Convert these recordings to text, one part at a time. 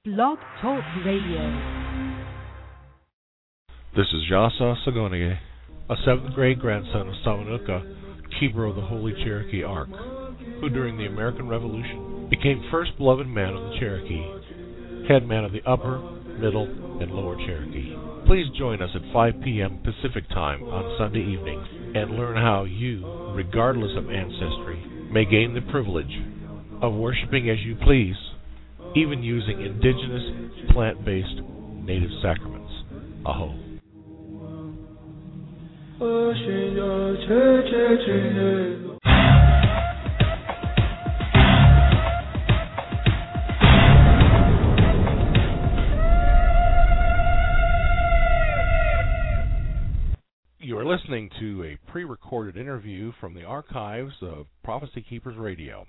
Blog Talk Radio. This is Yasa Sagonige, a 7th grade grandson of Samanuka, keeper of the Holy Cherokee Ark, who during the American Revolution became first beloved man of the Cherokee, head man of the Upper, Middle, and Lower Cherokee. Please join us at 5 p.m. Pacific Time on Sunday evenings and learn how you, regardless of ancestry, may gain the privilege of worshiping as you please, even using indigenous, plant-based, native sacraments. Aho. You are listening to a pre-recorded interview from the archives of Prophecy Keepers Radio.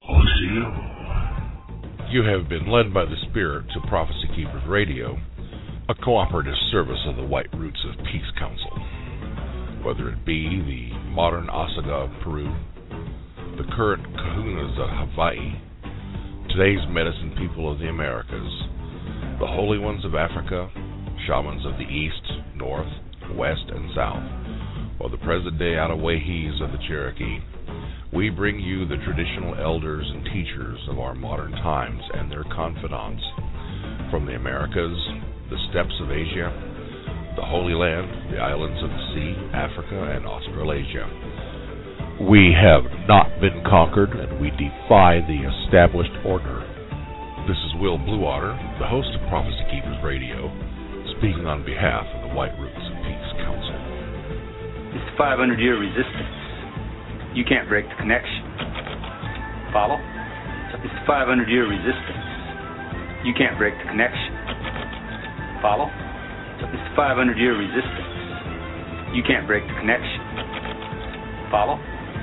You have been led by the Spirit to Prophecy Keepers Radio, a cooperative service of the White Roots of Peace Council. Whether it be the modern Osaga of Peru, the current Kahunas of Hawaii, today's medicine people of the Americas, the holy ones of Africa, shamans of the East, North, West, and South, or the present-day Atawahis of the Cherokee, we bring you the traditional elders and teachers of our modern times and their confidants from the Americas, the steppes of Asia, the Holy Land, the islands of the sea, Africa, and Australasia. We have not been conquered, and we defy the established order. This is Will Bluewater, the host of Prophecy Keepers Radio, speaking on behalf of the White Roots of Peace Council. It's the 500-year resistance. You can't break the connection. Follow? It's the 500-year resistance. You can't break the connection. Follow? It's the 500-year resistance. You can't break the connection. Follow?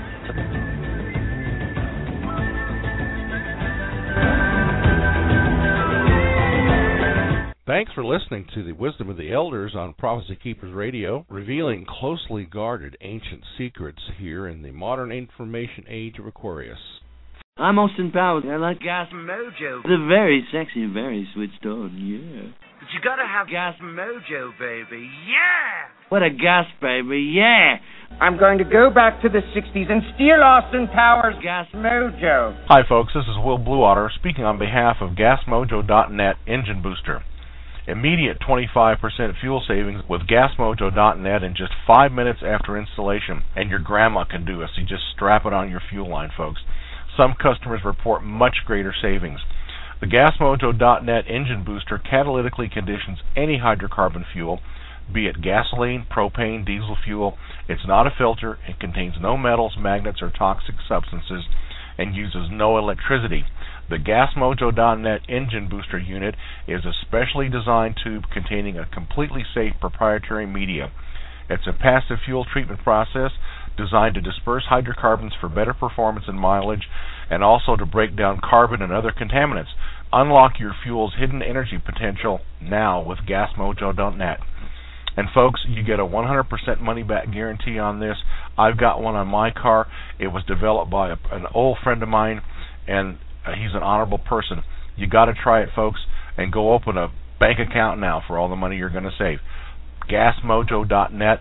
Thanks for listening to the Wisdom of the Elders on Prophecy Keepers Radio, revealing closely guarded ancient secrets here in the modern information age of Aquarius. I'm Austin Powers. I like Gas Mojo. The very sexy, very switched on, yeah. But you gotta have Gas Mojo, baby, yeah! What a gas, baby, yeah! I'm going to go back to the 60s and steal Austin Powers' Gas Mojo. Hi, folks, this is Will Bluewater speaking on behalf of GasMojo.net Engine Booster. Immediate 25% fuel savings with GasMojo.net in just 5 minutes after installation. And your grandma can do it, so you just strap it on your fuel line, folks. Some customers report much greater savings. The GasMojo.net engine booster catalytically conditions any hydrocarbon fuel, be it gasoline, propane, diesel fuel. It's not a filter, it contains no metals, magnets, or toxic substances, and uses no electricity. The GasMojo.net engine booster unit is a specially designed tube containing a completely safe proprietary media. It's a passive fuel treatment process designed to disperse hydrocarbons for better performance and mileage, and also to break down carbon and other contaminants. Unlock your fuel's hidden energy potential now with GasMojo.net. And folks, you get a 100% money-back guarantee on this. I've got one on my car. It was developed by an old friend of mine, and he's an honorable person. You got to try it, folks, and go open a bank account now for all the money you're going to save. GasMojo.net,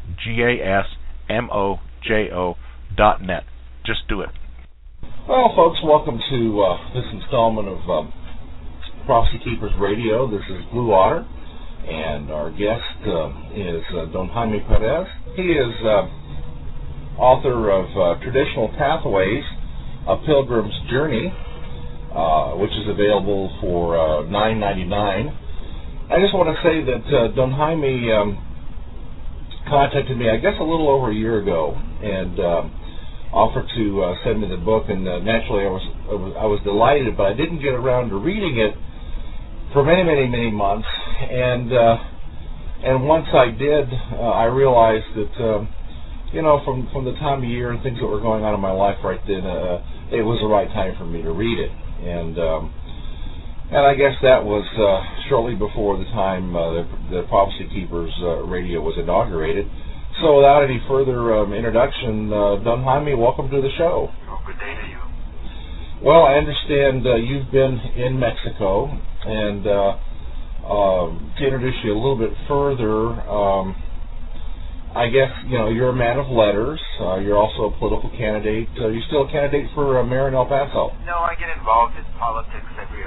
GasMojo.net. Just do it. Well, folks, welcome to this installment of Prophecy Keepers Radio. This is Blue Otter, and our guest is Don Jaime Perez. He is author of Traditional Pathways, A Pilgrim's Journey, which is available for $9.99. I just want to say that Don Jaime contacted me, I guess, a little over a year ago, and offered to send me the book. And naturally, I was delighted, but I didn't get around to reading it for many, many, many months. And once I did, I realized that from the time of year and things that were going on in my life right then, it was the right time for me to read it. And I guess that was shortly before the time the Prophecy Keepers Radio was inaugurated. So without any further introduction, Don Jaime, welcome to the show. Oh, good day to you. Well, I understand you've been in Mexico, and to introduce you a little bit further, I guess, you're a man of letters. You're also a political candidate. You're still a candidate for mayor in El Paso. No, I get involved in politics every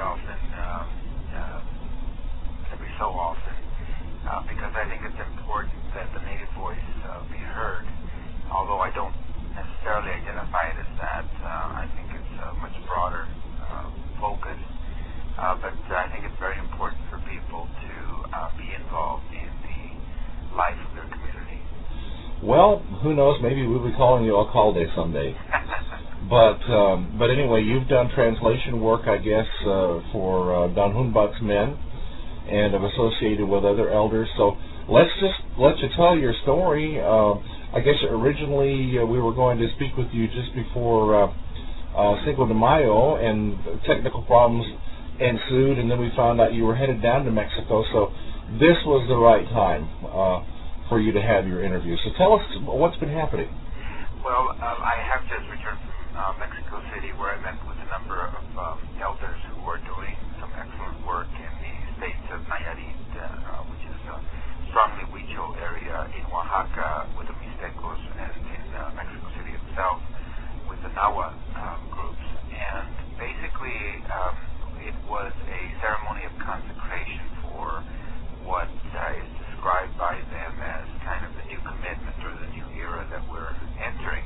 so often, because I think it's important that the Native voice be heard. Although I don't necessarily identify it as that, I think it's a much broader focus. But I think it's very important for people to be involved in the life of their community. Well, who knows? Maybe we'll be calling you Alcalde someday. But anyway, you've done translation work, I guess, for Don Hunbat's men, and have associated with other elders. So let's just let you tell your story. I guess originally we were going to speak with you just before Cinco de Mayo, and technical problems ensued, and then we found out you were headed down to Mexico. So this was the right time for you to have your interview. So tell us what's been happening. Well, I have just returned from Mexico City, where I met with a number of elders who are doing some excellent work in the states of Nayarit, which is a strongly Huichol area, in Oaxaca with the Mixtecos, and in Mexico City itself with the Nahua groups. And basically, it was a ceremony of consecration for what is described by them as kind of the new commitment or the new era that we're entering.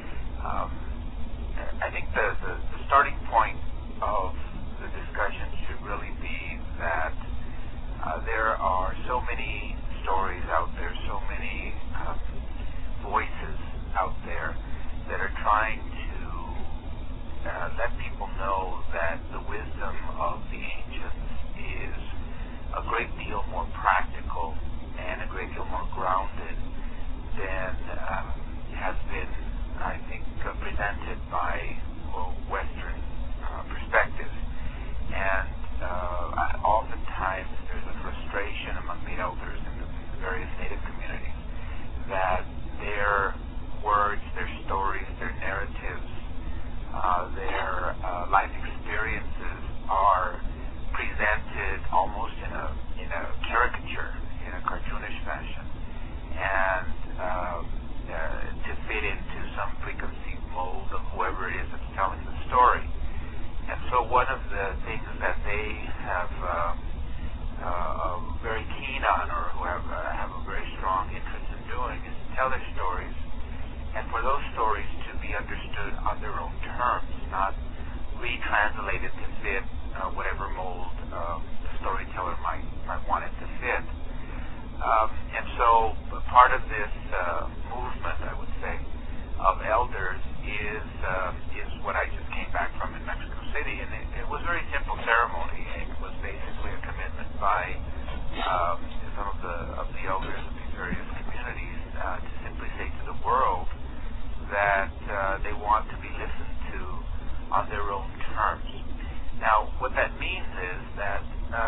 I think the starting point of the discussion should really be that there are so many stories out there, so many voices out there that are trying to let people know that the wisdom of the ancients is a great deal more practical and a great deal more grounded than has been, I think, presented by Western perspectives. And oftentimes there's a frustration among the elders in the various Native communities that their words, their stories, their narratives, their life experiences are presented almost in a caricature, in a cartoonish fashion, and to fit into some preconceived mold of whoever it is that's telling the story. And so one of the things that they have very keen on, or who have a very strong interest in doing, is to tell their stories, and for those stories to be understood on their own terms, not retranslated to fit whatever mold the storyteller might want it to fit. And so part of this movement, I would say, of elders is what I just came back from in Mexico City, and it was a very simple ceremony. It was basically a commitment by some of the elders of these various communities to simply say to the world that they want to be listened to on their own terms. Now, what that means is that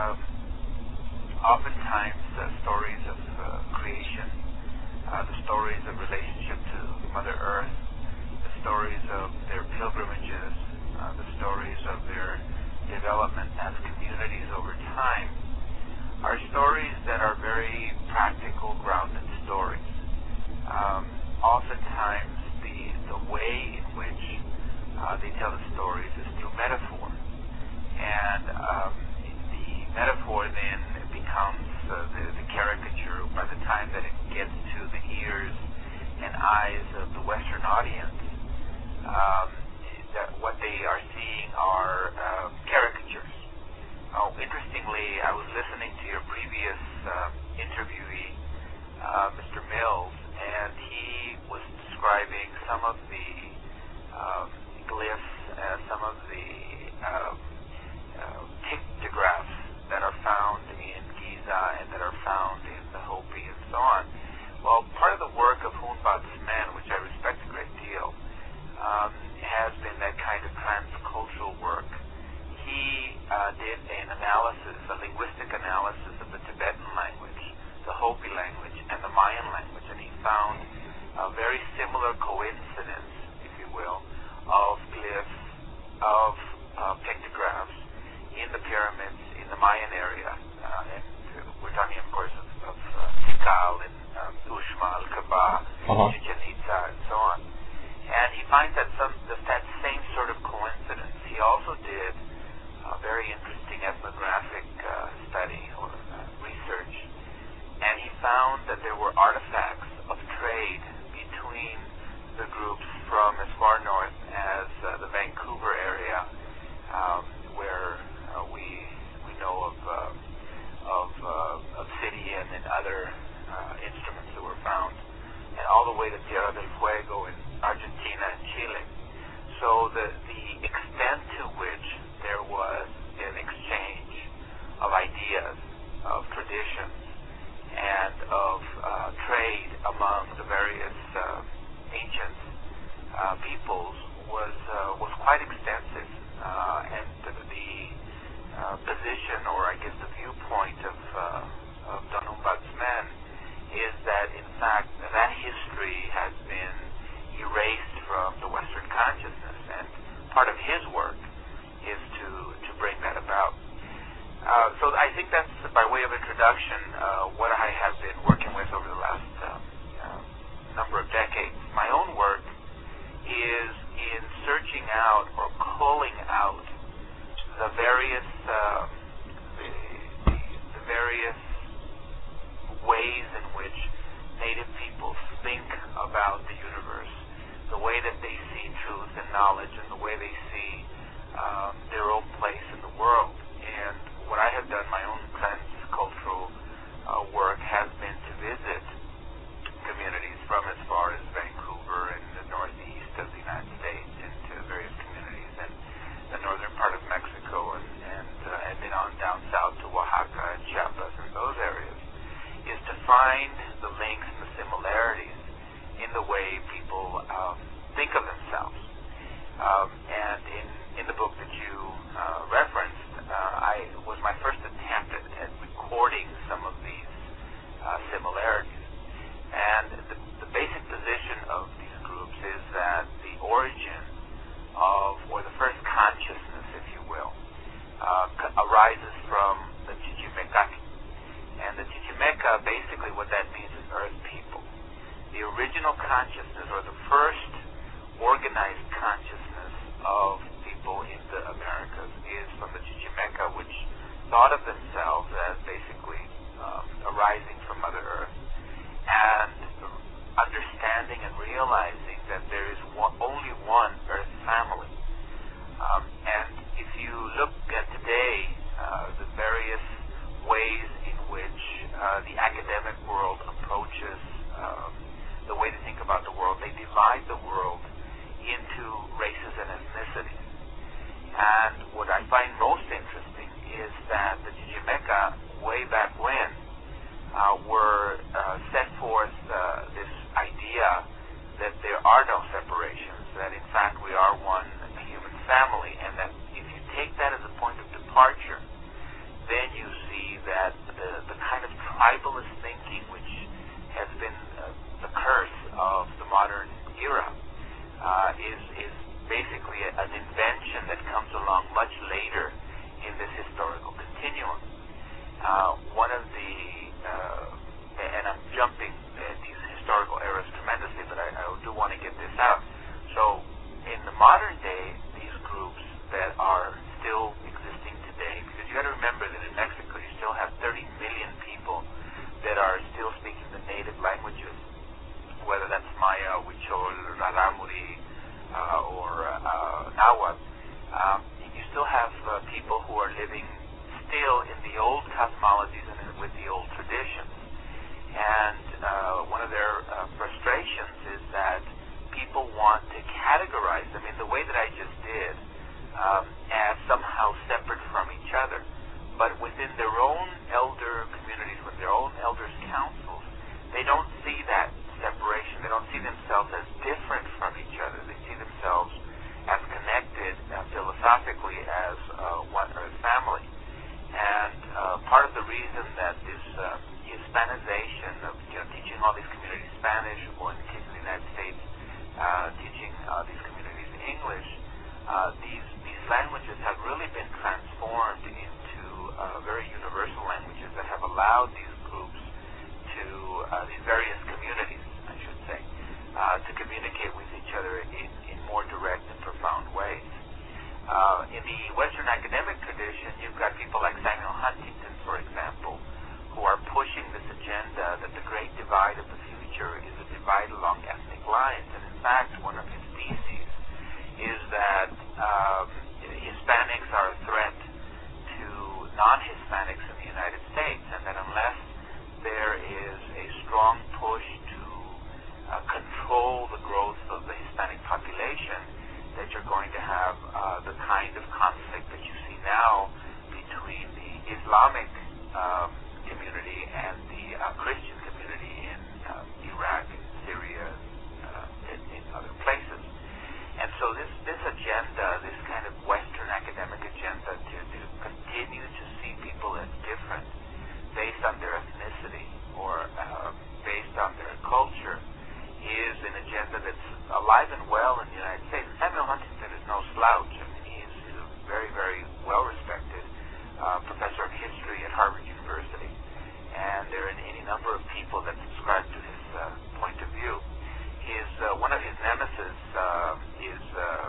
oftentimes stories of creation, the stories of relationship to Mother Earth, the stories of their pilgrimages, the stories of their development as communities over time, are stories that are very practical, grounded stories. Oftentimes, the way in which they tell the stories is through metaphor, and the metaphor then becomes the caricature by the time that it gets to the ears and eyes of the Western audience. That what they are seeing are caricatures. Interestingly, I was listening to your previous interviewee, Mr. Mills, and he was describing some of the glyphs, some of the pictographs that are found in Giza and that are found in the Hopi and so on. Well, part of the work of Hunbat's men, which I respect a great deal, has been that kind of transcultural work. He did an analysis, a linguistic analysis of the Tibetan language, the Hopi language, and the Mayan language, and he found a very similar coincidence, if you will, of glyphs, of area. And we're talking, of course, of Tikal and Uxmal, Kabah, Chichen Itza, and so on. And he finds that that same sort of coincidence. He also did a very interesting ethnographic study or research, and he found that there were artifacts of trade between the groups from as far north as the Vancouver area, where we know of obsidian and other instruments that were found, and all the way to Tierra del Fuego in Argentina and Chile. So the extent to which there was an exchange of ideas, of traditions, and of trade among the various ancient peoples was quite extensive, and the position, or I guess the viewpoint of Don Humbalt's men is that in fact that history has been erased from the Western consciousness, and part of his work is to bring that about. So I think that's, by way of introduction, what I have been working with over the last number of decades. My own work is in searching out or culling out the various ways in which Native peoples think about the universe, the way that they see truth and knowledge, and the way they see their own place in the world. And what I have done, my own transcultural work, has been to visit communities from as far as Vancouver and the northeast of the United States, into various communities in the northern part of Mexico, and then on down south to Oaxaca and Chiapas and those areas, is to find the links and the similarities in the way people think of themselves. And in the book that you referenced, was my first attempt at recording some of these similarities. And the basic position of these groups is that the origin of, or the first consciousness, if you will, arises from the Chichimecas. And the Chichimeca, basically what that means is earth people. The original consciousness, or the first organized consciousness of people in the Americas, is from the Chichimeca, which thought of themselves as basically arising from Mother Earth, and understanding and realizing that there is only one Earth family. And if you look at today, the various ways in which the academic world approaches the way to think about the world, they divide the world into races and ethnicities. And what I find most interesting is that the Chichimeca, way back when, were set forth this idea that there are no separations, that in fact we are one human family, and that if you take that as a point of departure, then you see that the kind of tribalist thinking which has been the curse of the modern era is basically an invention that comes along much later in this historical continuum. One of the, and I'm jumping these historical eras tremendously, but I do want to get this out. So in the modern day, these groups that are still existing today, because you got to remember that in Mexico you still have 30 million people that are still speaking the native languages, whether that's Maya, Huichol, Rarámuri, or Nahuatl. You still have people who are living still in the old cosmologies and with the old traditions. And one of their frustrations is that people want to categorize them in the way that I just did, as somehow separate from each other. But within their own elder communities, with their own elders' councils, they don't see that separation. They don't see themselves as different from each other. They see themselves as connected philosophically as one Earth family. And part of the reason that this Hispanization of teaching all these communities Spanish, or in the case of the United States, teaching these communities English, these languages have really been transformed into very universal Hispanics in the United States, and that unless there is a strong push to control the growth of the Hispanic population, that you're going to have the kind of conflict that you see now between the Islamic community and the Christian community in Iraq, Syria, in other places. And so this agenda, this kind of Western academic agenda to continue to see people as different based on their ethnicity or based on their culture is an agenda that's alive and well in the United States. Samuel Huntington is no slouch. I mean, he's a very, very well-respected professor of history at Harvard University, and there are any number of people that subscribe to his point of view. One of his nemesis is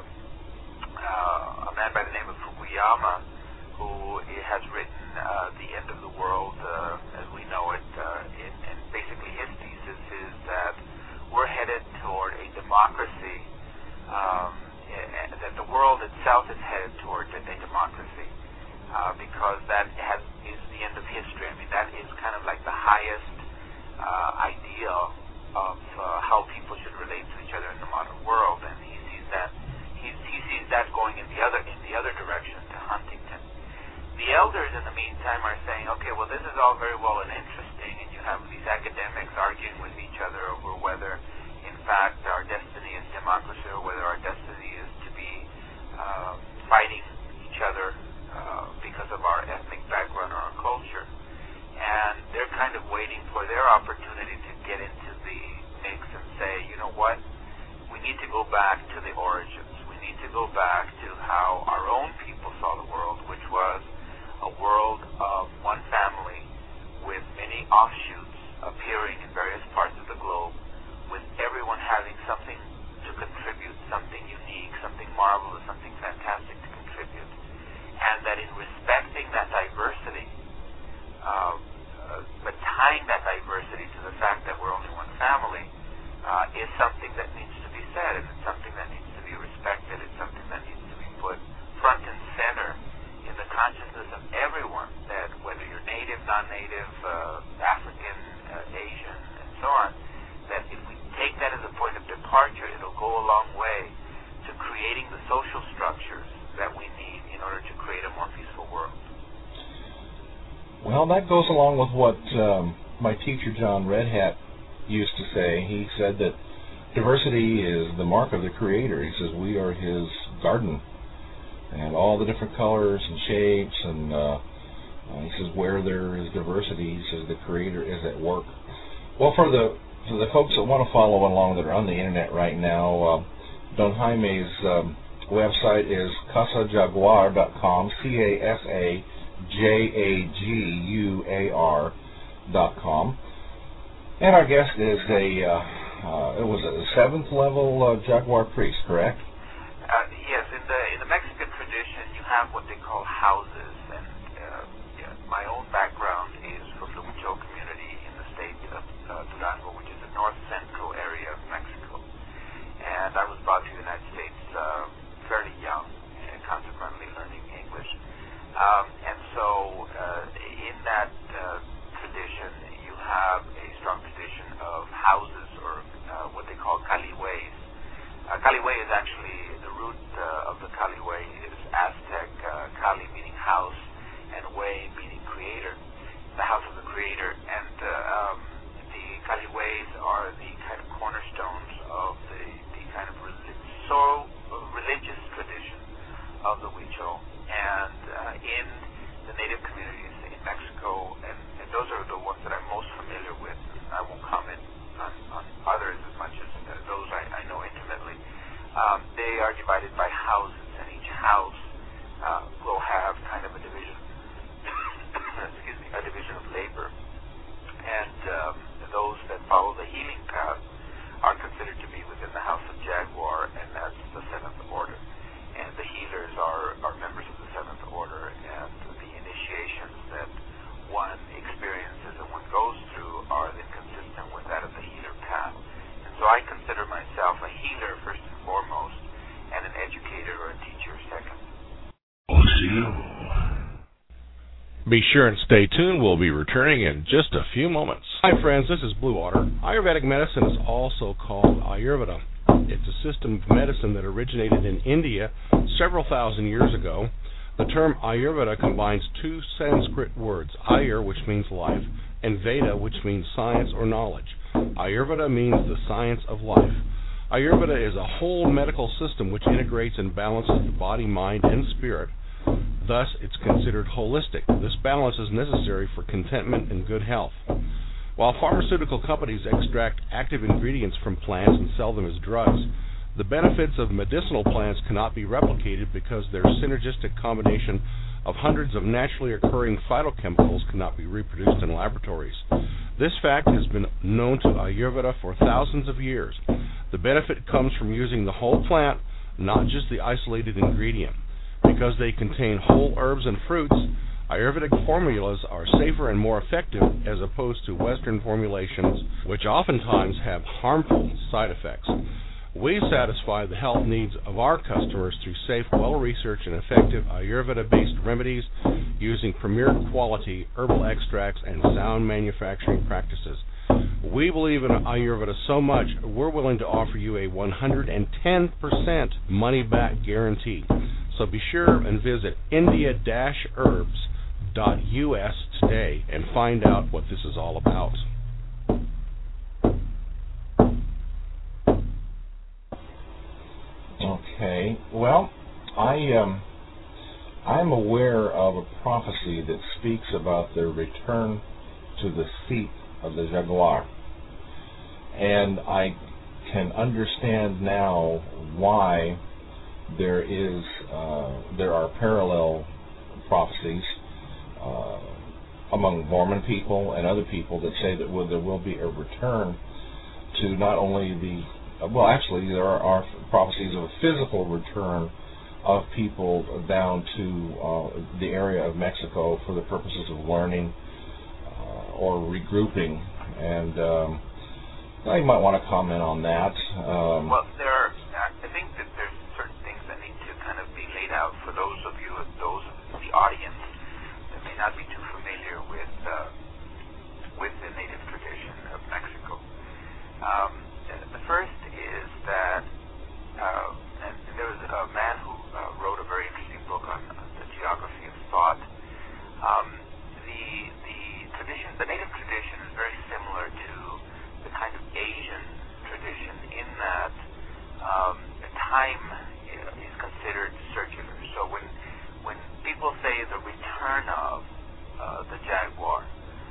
a man by the name of Fukuyama, who has written The End of the World as we know it, and basically his thesis is that we're headed toward a democracy, that the world itself is headed toward a democracy, because that is the end of history. I mean, that is kind of like the highest ideal of how people should relate to each other in the modern world, and he sees that going in the other direction to Huntington. The elders, in the meantime, are saying, okay, well, this is all very well and interesting, and you have these academics arguing with each other over whether, in fact, our destiny is democracy or whether our destiny is to be fighting each other because of our ethnic background or our culture. And they're kind of waiting for their opportunity to get into the mix and say, you know what, we need to go back to the origins. We need to go back to how our own people saw the world, which was a world of one family with many offshoots appearing in various parts of the globe, with everyone having something to contribute, something unique, something marvelous, something fantastic to contribute. And that in respecting that diversity, but tying that diversity to the fact that we're only one family is something that needs to be said, and it's something that needs to be respected. It's something that needs to be put front and center in the consciousness of everyone, that whether you're native, non-native, African, Asian, and so on, that if we take that as a point of departure, it'll go a long way to creating the social structures that we need in order to create a more peaceful world. Well, that goes along with what my teacher, John Redhat, used to say. He said that diversity is the mark of the Creator. He says we are His garden, and all the different colors and shapes, and he says where there is diversity, he says the Creator is at work. Well, for the folks that want to follow along that are on the internet right now, Don Jaime's website is casajaguar.com, CASAJAGUAR.com. And our guest is a 7th level Jaguar priest, correct? Yes, in the Mexican tradition, you have what they call houses, and my own background is from the Huichol community in the state of Durango, which is the north central area of Mexico. And I was brought to the United States fairly young, and consequently learning English. And so in that tradition, you have a strong tradition of houses, or what they call caliways. Caliway is actually, the root of the caliway is Aztec, cali meaning house, and way meaning creator. Be sure and stay tuned. We'll be returning in just a few moments. Hi, friends. This is Blue Water. Ayurvedic medicine is also called Ayurveda. It's a system of medicine that originated in India several thousand years ago. The term Ayurveda combines two Sanskrit words, Ayur, which means life, and Veda, which means science or knowledge. Ayurveda means the science of life. Ayurveda is a whole medical system which integrates and balances the body, mind, and spirit. Thus, it's considered holistic. This balance is necessary for contentment and good health. While pharmaceutical companies extract active ingredients from plants and sell them as drugs, the benefits of medicinal plants cannot be replicated because their synergistic combination of hundreds of naturally occurring phytochemicals cannot be reproduced in laboratories. This fact has been known to Ayurveda for thousands of years. The benefit comes from using the whole plant, not just the isolated ingredient. Because they contain whole herbs and fruits, Ayurvedic formulas are safer and more effective as opposed to Western formulations, which oftentimes have harmful side effects. We satisfy the health needs of our customers through safe, well-researched, and effective Ayurveda-based remedies using premier quality herbal extracts and sound manufacturing practices. We believe in Ayurveda so much, we're willing to offer you a 110% money-back guarantee. So be sure and visit india-herbs.us today and find out what this is all about. Okay, well, I'm aware of a prophecy that speaks about the return to the seat of the jaguar, and I can understand now why there are parallel prophecies among Mormon people and other people that say that there will be a return to not only actually there are prophecies of a physical return of people down to the area of Mexico for the purposes of learning or regrouping, and you might want to comment on that. Well, I think that there's certain things that need to kind of be laid out for those of you, those in the audience that may not be too familiar with the native tradition of Mexico. The first is that there was a man who wrote a very interesting book on the geography of thought. The native tradition is very similar to the kind of Asian tradition in that time is considered circular. So when people say the return of the jaguar,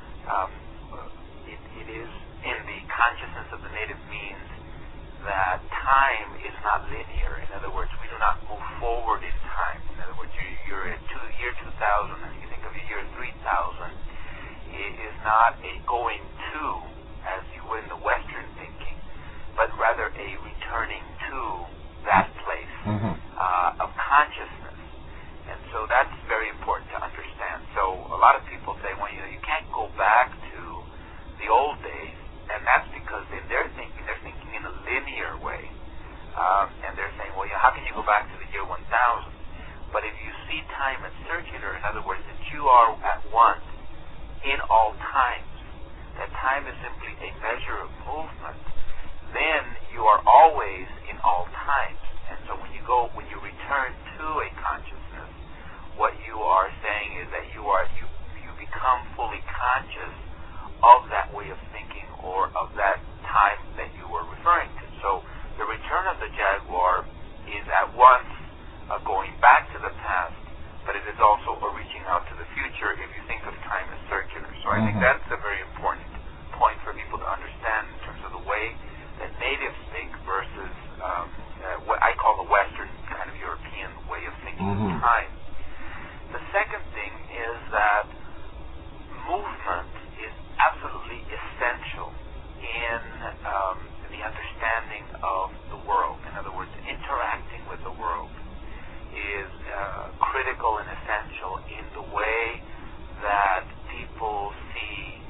it is in the consciousness of the native means that time is not linear. In other words, we do not move forward in time. In other words, you're at year 2000 and you think of the year 3000. It is not a going to, as you would in the Western thinking, but rather a returning to that place of consciousness. And so that's very important to understand. So a lot of people say, well, you can't go back to the old days, and that's because in their thinking, they're thinking in a linear way. And they're saying, well, how can you go back to the year 1000? But if you see time as circular, in other words, that you are at once in all times, that time is simply a measure of movement, then you are always in all times. And so when you return to a consciousness, what you are saying is that you become fully conscious of that way of thinking or of that time that you were referring to. So the return of the jaguar is at once going back to the past, but it is also a reaching out to the future if you think of time as circular. So I think that's a very important point for people to understand in terms of the way that natives think versus what I call the Western kind of European way of thinking of time. The second thing is that movement is absolutely essential in the understanding of the world. In other words, interacting with the world is critical and essential in the way that people see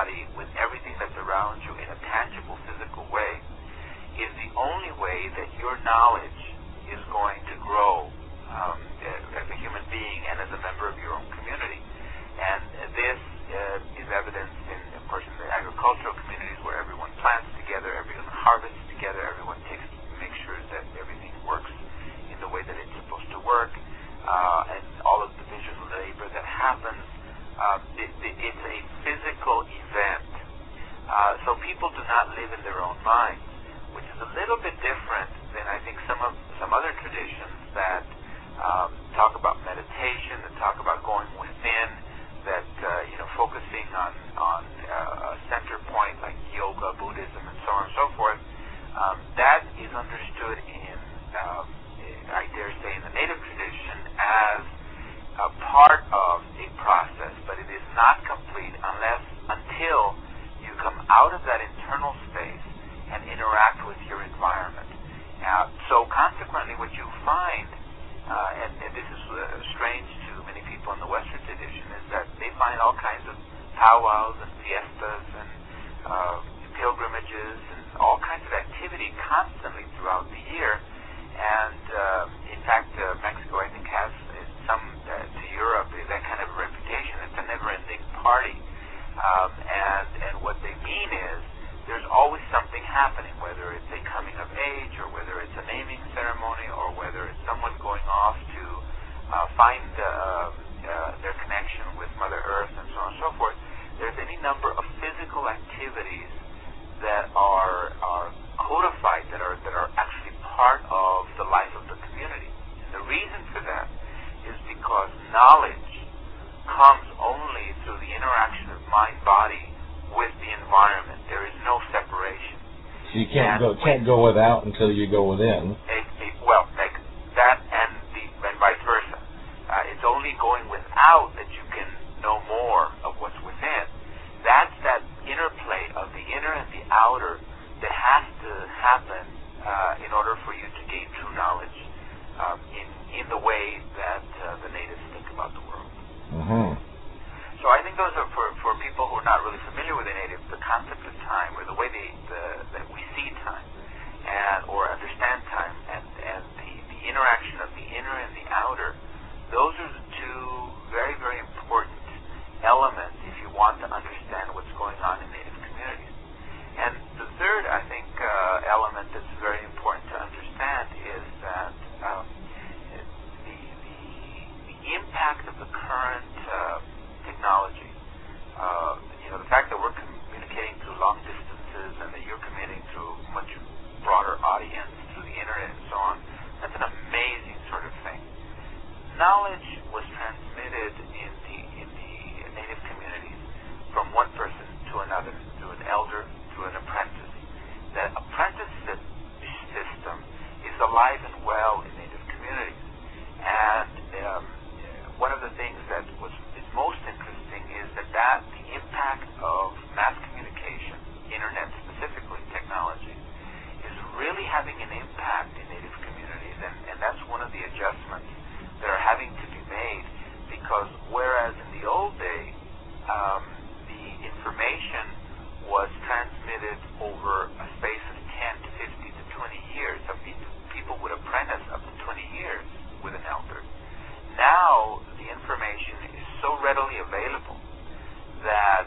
body with everything that's around you in a tangible, physical way is the only way that your knowledge is going to grow as a human being and as a member of your own community. And this is evidenced in, of course, in the agricultural communities where everyone plants together, everyone harvests together, everyone makes sure that everything works in the way that it's supposed to work, and all of the division labor that happens. It's a physical event. So people do not live in their own minds, which is a little bit different than I think some other traditions that talk about meditation, that talk about going within, that focusing on a center point like yoga, Buddhism, and so on and so forth. That is understood in, I dare say, in the native tradition as a part of a process, but it is not complete until you come out of that internal space and interact with your environment. So consequently, what you find, and this is strange to many people in the Western tradition, is that they find all kinds of powwows and fiestas and pilgrimages and all kinds of activity constantly throughout the year. And in fact, Mexico, I think, has some to Europe that kind of reputation. It's a never-ending party, and what they mean is there's always something happening, whether it's a coming of age, or whether it's a naming ceremony, or whether it's someone going off to find their connection with Mother Earth, and so on and so forth. There's any number of physical activities that are codified, that are actually part of the life of the community. And the reason for that is because knowledge comes only through the interaction of mind-body with the environment. There is no separation. So you can't go without until you go within. That and vice versa. It's only going without that you can know more of what's within. That's that interplay of the inner and the outer that has to happen in order for you to gain true knowledge in the way that the natives think about the world. Mm-hmm. So I think those are for people who are not really familiar with the natives, the concept of time, or the way that we see time, or understand time, and the interaction of the inner and the outer. Those are the two very, very important elements if you want to understand what's going on in native communities. And the third, I think, element that's very important to understand is that the impact of the current technology, the fact that we're communicating through long distances and that you're communicating through a much broader audience through the internet and so on, that's an amazing sort of thing. Knowledge was transmitted in the native communities from one person to another, through an elder, through an apprentice. That apprenticeship system is alive and well in native communities. And one of the things that is most interesting is that the impact of mass communication, internet specifically, technology, is really having an impact in native communities. And that's one of the adjustments that are having to be made, because whereas in the old days the information was transmitted over a space of 10 to 50 to 20 years, so people would apprentice up to 20 years with an elder. Now the information is so readily available that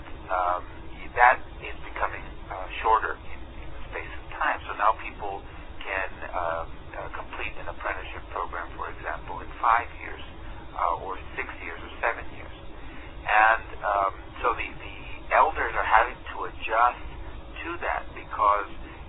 that is becoming shorter in the space of time. So now people can complete an apprenticeship program, for example, in 5 years, or 6 years, or 7 years. And so the elders are having to adjust to that, because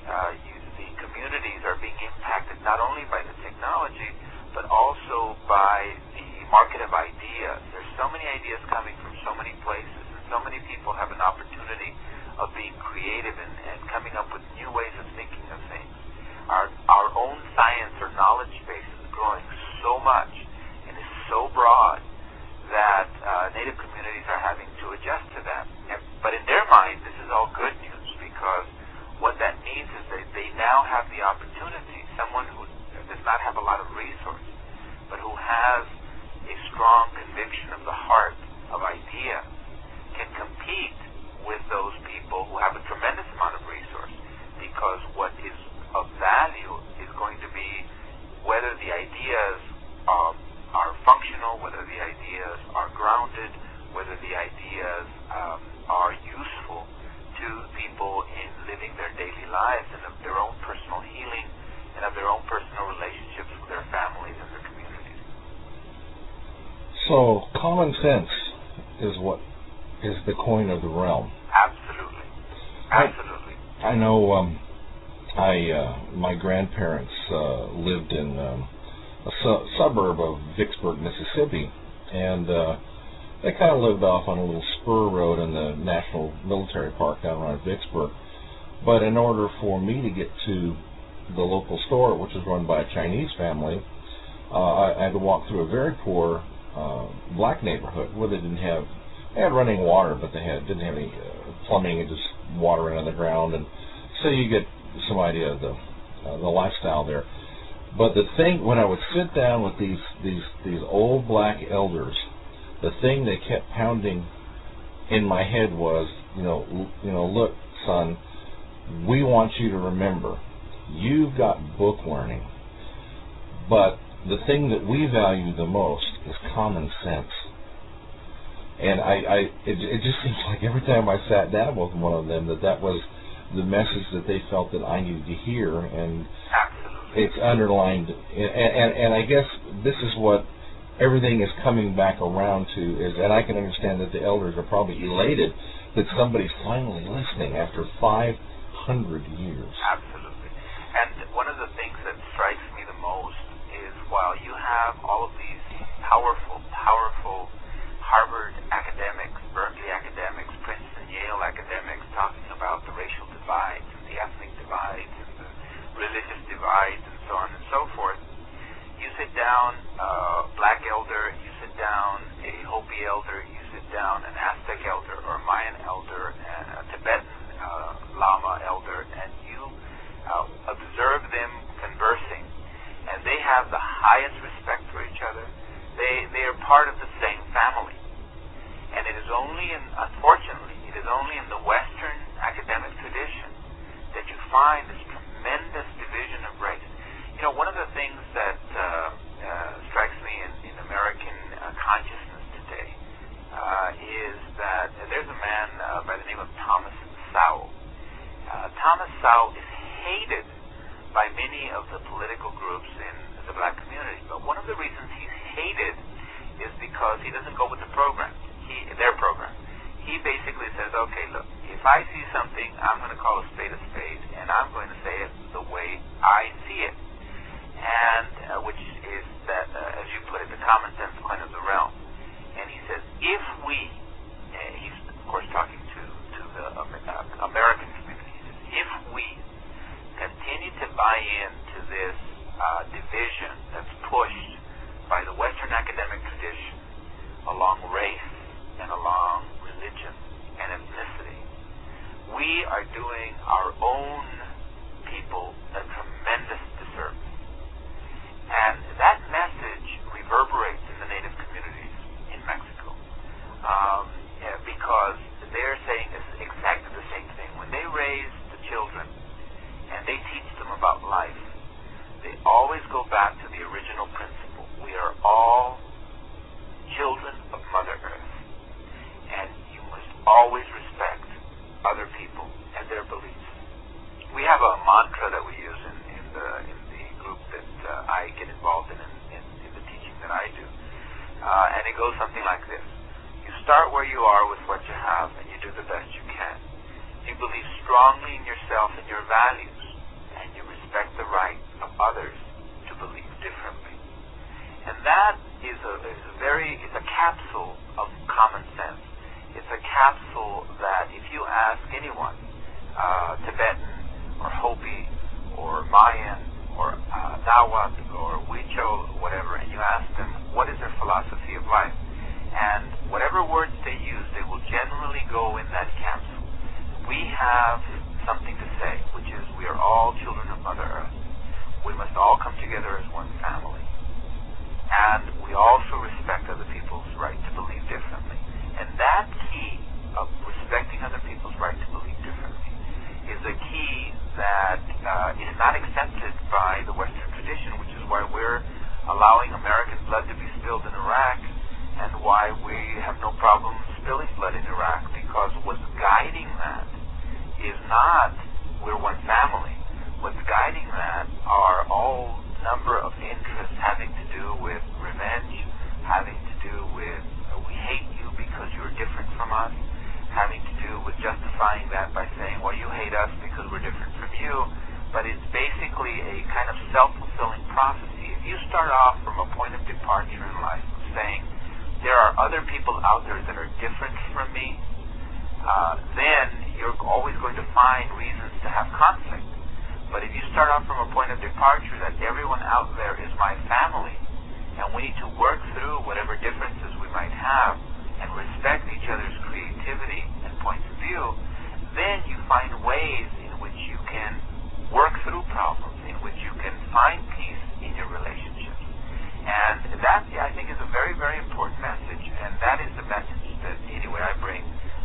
the communities are being impacted not only by the technology, but also by the market of ideas. There's so many ideas coming from so many places, and so many people have an opportunity of being creative and coming up with new ways of thinking of things. Our own science or knowledge base is growing so much and is so broad that native communities are having to adjust to that. But in their mind, this is all good news, because what that means is that they now have the opportunity, someone who does not have a lot of resources, but who has a strong conviction of the heart, of ideas, can compete with those people So common sense is what is the coin of the realm. Absolutely. Absolutely. I know my grandparents lived in a suburb of Vicksburg, Mississippi, and they kind of lived off on a little spur road in the National Military Park down around Vicksburg. But in order for me to get to the local store, which was run by a Chinese family, I had to walk through a very poor black neighborhood where they had running water, but they didn't have any plumbing, and just water in on the ground, and so you get some idea of the lifestyle there. But the thing, when I would sit down with these old black elders, the thing they kept pounding in my head was, look, son, we want you to remember, you've got book learning, but the thing that we value the most is common sense. And it just seems like every time I sat down with one of them, that was the message that they felt that I needed to hear, and it's underlined. And I guess this is what everything is coming back around to, and I can understand that the elders are probably elated that somebody's finally listening after 500 years. Absolutely. And one of the things that strikes me the most is, while you have all of these powerful Harvard academics, Berkeley academics, Princeton, Yale academics talking about the racial divides and the ethnic divides and the religious divides and so on and so forth, you sit down a black elder, you sit down a Hopi elder, you sit down an Aztec elder or Mayan elder, a Tibetan Lama elder, and you observe them conversing, and they have the highest respect for each other. They are part of the same family. And it is only unfortunately, it is only in the Western academic tradition that you find this tremendous division of race. One of the things that strikes me in American consciousness today is that there's a man by the name of Thomas Sowell. Thomas Sowell is hated by many of the political groups in the black community, but one of the reasons he's hated is because he doesn't go with the program, their program. He basically says, okay, look, if I see something, I'm going to call a spade, and I'm going to say it the way I see it. And which is that, as you put it, the common sense coin of the realm. And he says, if we, he's of course talking to the American community, he says, if we continue to buy into this division that's pushed by the Western academic tradition along race and along religion and ethnicity, we are doing our own people a tremendous disservice. And that message reverberates in the native communities in Mexico, because they're saying exactly the same thing. When they raise the children and they teach them about life, they always go back to the original principle. We are all children of Mother Earth, and you must always respect other people and their beliefs. We have a mantra that we use in the group that I get involved in the teaching that I do, and it goes something like this. You start where you are with what you have, and you do the best you can. You believe strongly in yourself and your values, and you respect the right of others to believe differently. And that is it's a capsule of common sense. It's a capsule that if you ask anyone, Tibetan or Hopi or Mayan or Nahuatl or Huichol, whatever, and you ask them what is their philosophy of life, and whatever words they use, they will generally go in that capsule. We have something to say, which is we are all children of Mother Earth. We must all come together as one family. And we also respect other people's right to believe differently. And that key of respecting other people's right to believe differently is a key that is not accepted by the Western tradition, which is why we're allowing American blood to be spilled in Iraq, and why we have no problem spilling blood in Iraq, because what's guiding that is not we're one family. What's guiding that are all number of interests having to do with revenge, having to do with justifying that by saying, well, you hate us because we're different from you, but it's basically a kind of self-fulfilling prophecy. If you start off from a point of departure in life, saying, there are other people out there that are different from me, then you're always going to find reasons to have conflict. But if you start off from a point of departure that everyone out there is my family, and we need to work through whatever differences we might have and respect each other's creativity and points of view, then you find ways in which you can work through problems, in which you can find peace in your relationships. And that, I think, is a very, very important message, and that is the message that, anyway, I bring,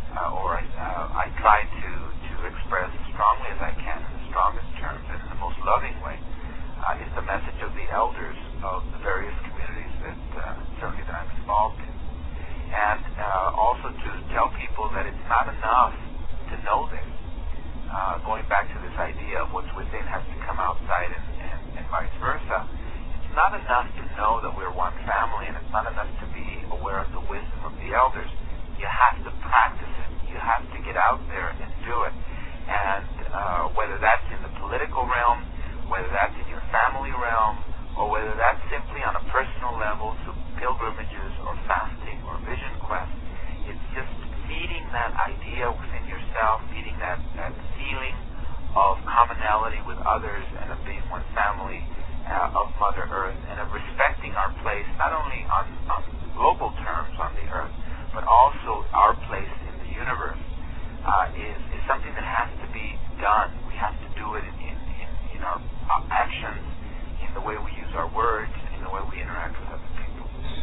I try to express as strongly as I can, in the strongest terms and in the most loving way, is the message of the elders of the various communities that certainly that I'm involved in. And also to tell people that it's not enough to know this. Going back to this idea of what's within has to come outside and vice versa. It's not enough to know that we're one family, and it's not enough to be aware of the wisdom of the elders. You have to practice it. You have to get out there and do it. And whether that's in the political realm, whether that's in your family realm, or whether that's simply on a personal level through pilgrimages or fasting or vision quest, it's just feeding that idea within yourself, feeding that feeling of commonality with others and of being one family of Mother Earth, and of respecting our place not only on global terms on the Earth, but also our place in the universe, is something that has to be done. We have to do it in our actions, in the way we use our words, in the way we interact with other people.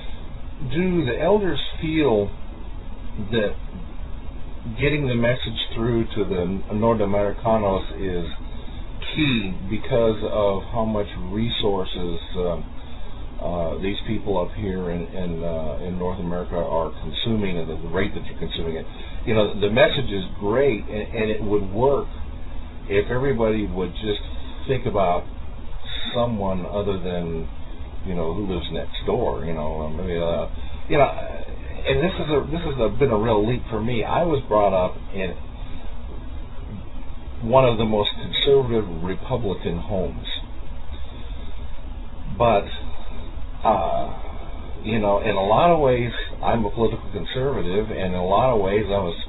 Do the elders feel that getting the message through to the Nordamericanos is key because of how much resources these people up here in North America are consuming, and the rate that you're consuming it? You know, the message is great, and it would work if everybody would just think about someone other than, who lives next door. And this has been a real leap for me. I was brought up in one of the most conservative Republican homes, but in a lot of ways, I'm a political conservative, and in a lot of ways, I was,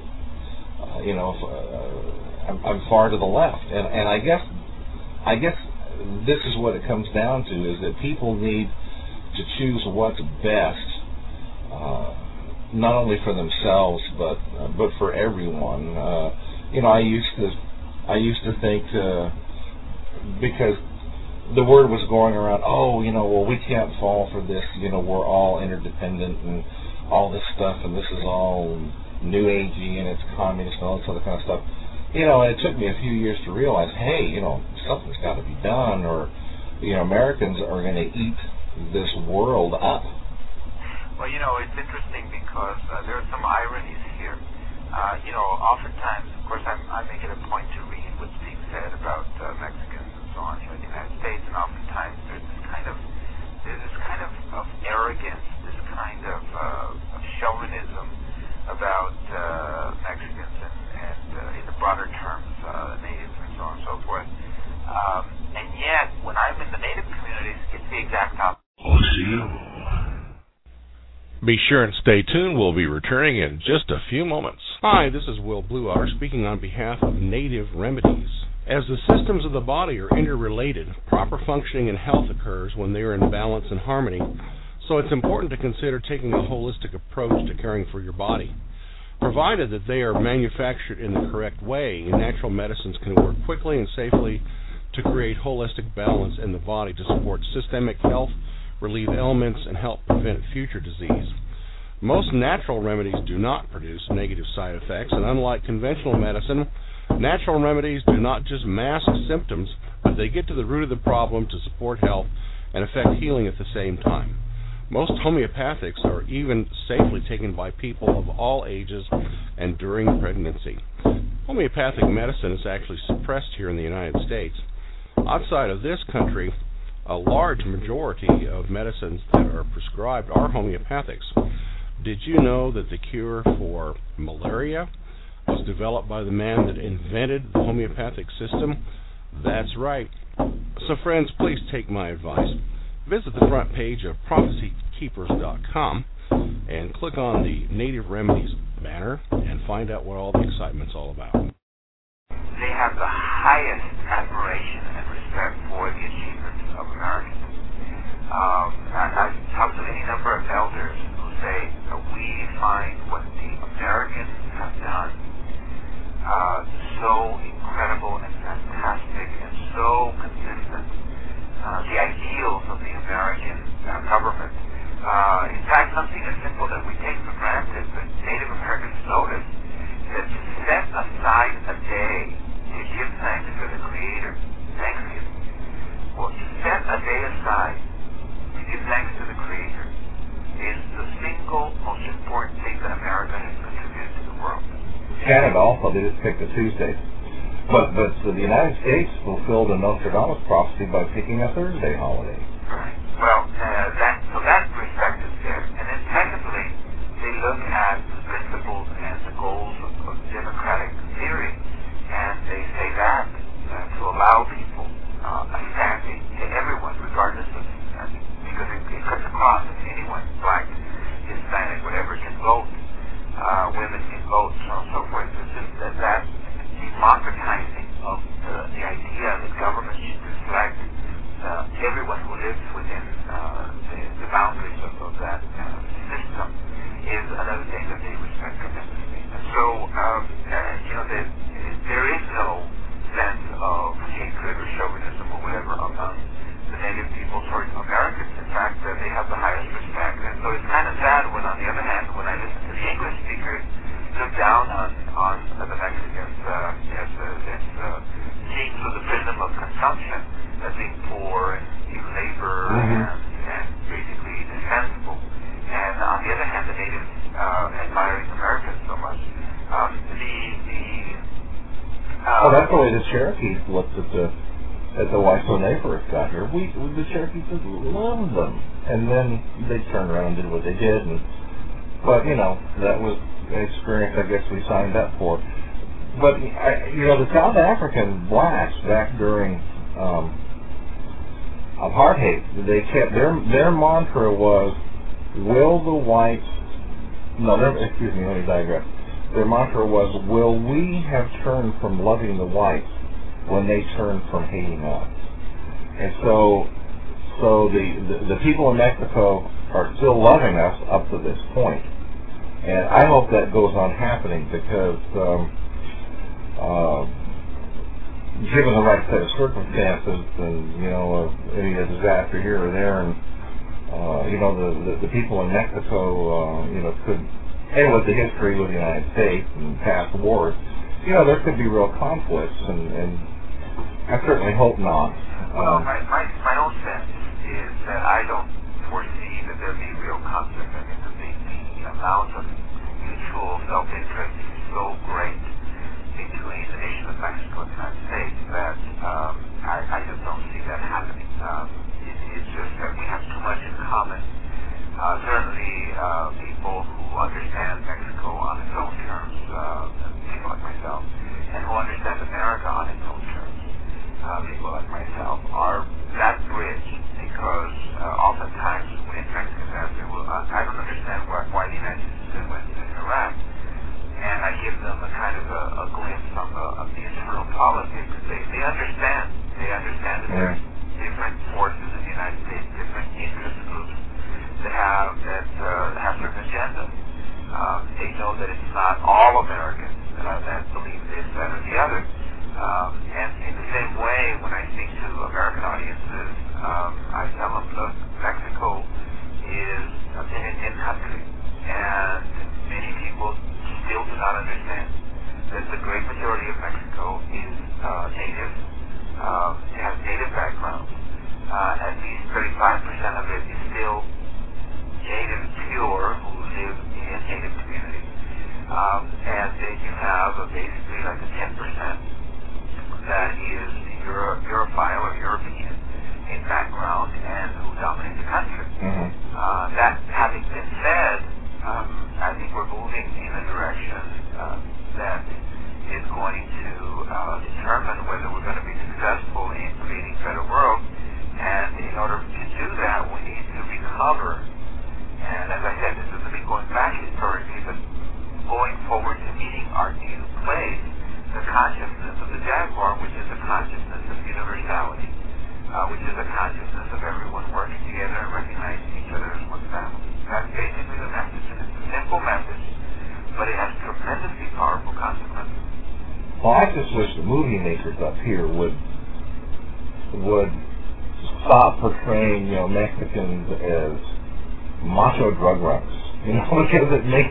I'm far to the left, and I guess this is what it comes down to: is that people need to choose what's best, not only for themselves but for everyone. I used to think because the word was going around, we can't fall for this, we're all interdependent and all this stuff, and this is all new agey and it's communist and all this other kind of stuff. And it took me a few years to realize, hey, something's got to be done, or Americans are going to eat this world up. Well, it's interesting because there are some ironies here. Oftentimes, of course, I make it a point to read what's being said about Mexicans and so on here in the United States, and oftentimes there's this kind of arrogance, this kind of chauvinism about Mexicans and in the broader terms, natives and so on and so forth. And yet, when I'm in the native communities, it's the exact opposite. Be sure and stay tuned. We'll be returning in just a few moments. Hi, this is Will Bluewater speaking on behalf of Native Remedies. As the systems of the body are interrelated, proper functioning and health occurs when they are in balance and harmony, so it's important to consider taking a holistic approach to caring for your body. Provided that they are manufactured in the correct way, natural medicines can work quickly and safely to create holistic balance in the body to support systemic health, relieve ailments, and help prevent future disease. Most natural remedies do not produce negative side effects, and unlike conventional medicine, natural remedies do not just mask symptoms, but they get to the root of the problem to support health and affect healing at the same time. Most homeopathics are even safely taken by people of all ages and during pregnancy. Homeopathic medicine is actually suppressed here in the United States. Outside of this country, a large majority of medicines that are prescribed are homeopathics. Did you know that the cure for malaria, was developed by the man that invented the homeopathic system? That's right. So friends, please take my advice. Visit the front page of prophecykeepers.com and click on the Native Remedies banner and find out what all the excitement's all about. They have the highest admiration and respect for the achievements of Americans. I've talked to any number of elders who say that we find what the Americans have done so incredible and fantastic and so consistent. The ideals of the American government. In fact, something as simple that we take for granted, that Native Americans notice, that to set aside a day to give thanks to the Creator, Thanksgiving. Well, to set a day aside to give thanks to the Creator is the single most important thing that America has contributed to the world. Canada also, they just picked a Tuesday. But the United States fulfilled a Nostradamus prophecy by picking a Thursday holiday. Right. Well, that respect is there. And then secondly, they look at the principles and the goals of democratic theory, and they say that to allow people a standing to everyone, regardless of, because it cuts across anyone, black, Hispanic, whatever, can vote. Women can vote, so on and so forth. It's just that democratizing of the idea that government should reflect everyone who lives within the boundaries of that system is another thing that they respect tremendously. And so, there is no sense of hatred or chauvinism or whatever among the native people towards Americans. In fact, they have the highest respect. And so it's kind of sad when, on the other hand, when I listen to the English speakers look down on the Mexicans as seen through the prism of consumption, as being poor and labor and basically dispensable. And on the other hand, the natives admiring Americans so much. That's the way the Cherokees looked at the whites when they first got here. The Cherokees loved them, and then they turned around and did what they did. But that was an experience I guess we signed up for. But the South African blacks back during apartheid, they kept their mantra was, "Will the whites?" Excuse me, let me digress. Their mantra was, "Will we have turned from loving the whites when they turn from hating us?" And so the people in Mexico are still loving us up to this point. And I hope that goes on happening because given the right set of circumstances and, any disaster here or there, and, the people in Mexico, could, and with the history with the United States and past wars, there could be real conflicts, and I certainly hope not. Well, my own sense is that I don't foresee that there'll be real conflict. I mean, the amount of mutual self-interest is so great between the nation of Mexico and the United States that I just don't see that happening. It's just that we have too much in common. Certainly, people who understand Mexico on its own terms, people like myself, and who understand America on its own terms, people like myself, are that bridge, because oftentimes when Mexicans ask me, well, I don't understand why the United States went to Iraq, and I give them a kind consciousness of everyone working together and recognizing each other as one family. That's basically the message, and it's a simple message, but it has tremendously powerful consequences. Well, I just wish the movie makers up here would stop portraying, Mexicans as macho drug runners, because it makes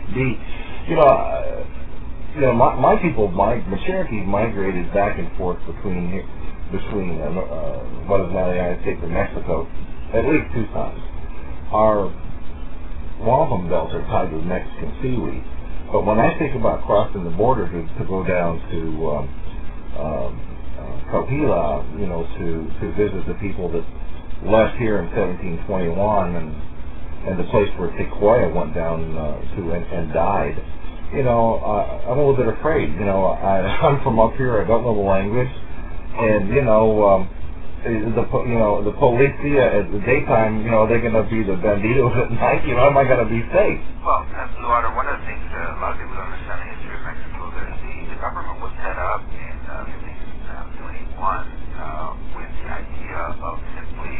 my people, my Cherokees migrated back and forth between what is now the United States and Mexico at least 2 times. Our wampum belts are tied with Mexican seaweed, but when I think about crossing the border to go down to Coahuila, to visit the people that left here in 1721 and the place where Tequila went down to and died, I'm a little bit afraid. I'm from up here. I don't know the language, and the policia at the daytime, they're going to be the banditos at night. Am I going to be safe? Well, Blue Otter, one of the things a lot of people don't understand the history of Mexico, the government was set up in 1521 with the idea of simply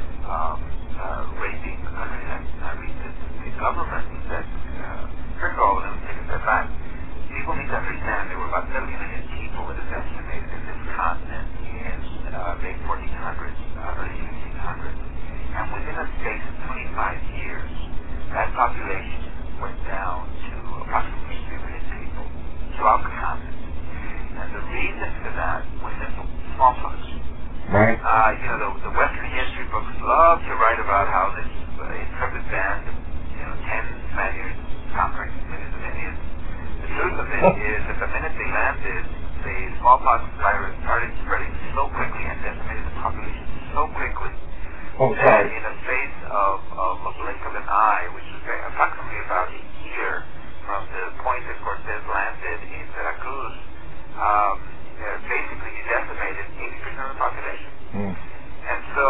raping the country. I mean, the government said, first of all, let me take a step back. People need to understand there were about 70 million people, it is estimated, in this continent in late 1400s, early 1600s. And within a space of 25 years, that population went down to approximately 3 million people throughout the continent. And the reason for that was simple: smallpox. Right. The Western history books love to write about how this intrepid band of 10 Spaniards conquering millions of Indians. The truth of it is that the minute they landed, the smallpox virus started spreading so quickly and decimated the population so quickly that in the space of a blink of an eye, which was approximately about a year from the point that Cortez landed in Veracruz, basically he decimated 80% of the population. And so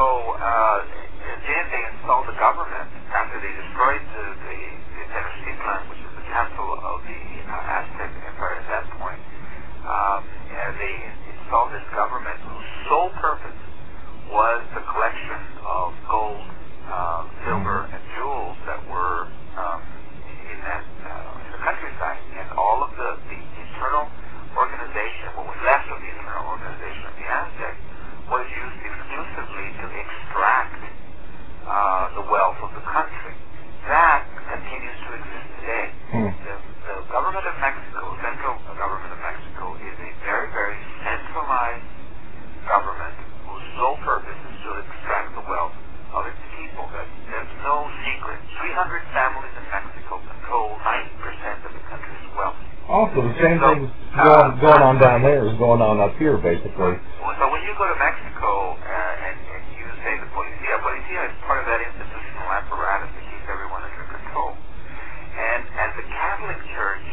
then they installed the government after they destroyed the Tenochtitlan, which is the capital of the Aztec Empire at that point. They installed this government whose sole purpose was the collection of gold, silver, and jewels that were in the countryside. And all of the internal organization, what was left of the internal organization of the Aztec, was used exclusively to extract the wealth of the country. That continues to exist today. The government of Mexico, central government of Mexico, is a very, very centralized government whose sole purpose is to extract the wealth of its people. There's no secret. 300 families in Mexico control 90% of the country's wealth. Also, the same thing going on down there is going on up here, basically. So when you go to Mexico and you say the policia is part of that institutional apparatus that keeps everyone under control. And the Catholic Church,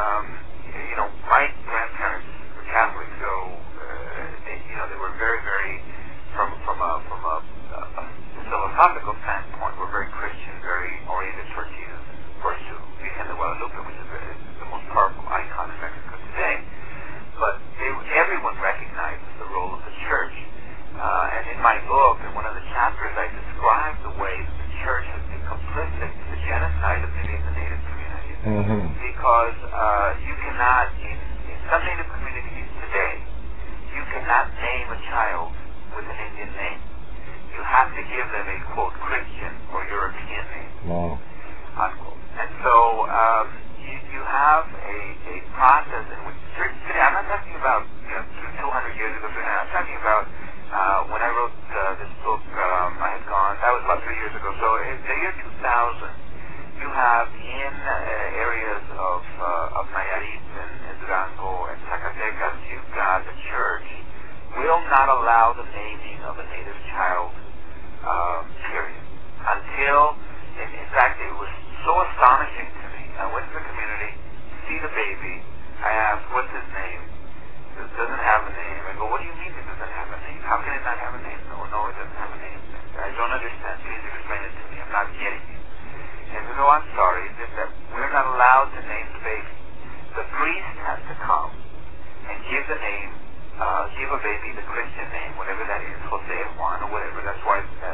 my grandparents were Catholic, so they were very, very, from a philosophical standpoint, were very Christian, very oriented towards Jesus, of course, to Virgen de Guadalupe, which is the most powerful icon in Mexico today. But everyone recognizes the role of the church. And in my book, in one of the chapters, I describe the way that the church has been complicit in the genocide of many of the native communities. Because you cannot, in some native communities today, you cannot name a child with an Indian name. You have to give them a, quote, Christian or European name, unquote. And so you have a process in which church today, I'm not talking about 200 years ago, I'm talking about when I wrote this book, I had gone, that was about 3 years ago. So in the year 2000, you have in areas of Nayarit and Durango and Zacatecas, you've got the church will not allow the naming of a native child, period. Until, in fact, it was so astonishing to me. I went to the community, see the baby, I asked, what's his name? It doesn't have a name. I go, what do you mean it doesn't have a name? How can it not have a name? No, it doesn't have a name. I don't understand. Please explain it to me. I'm not getting it. And they go, I'm sorry. It's just that we're not allowed to name the baby. The priest has to come and give the name, give a baby the Christian name, whatever that is, Jose Juan or whatever. That's why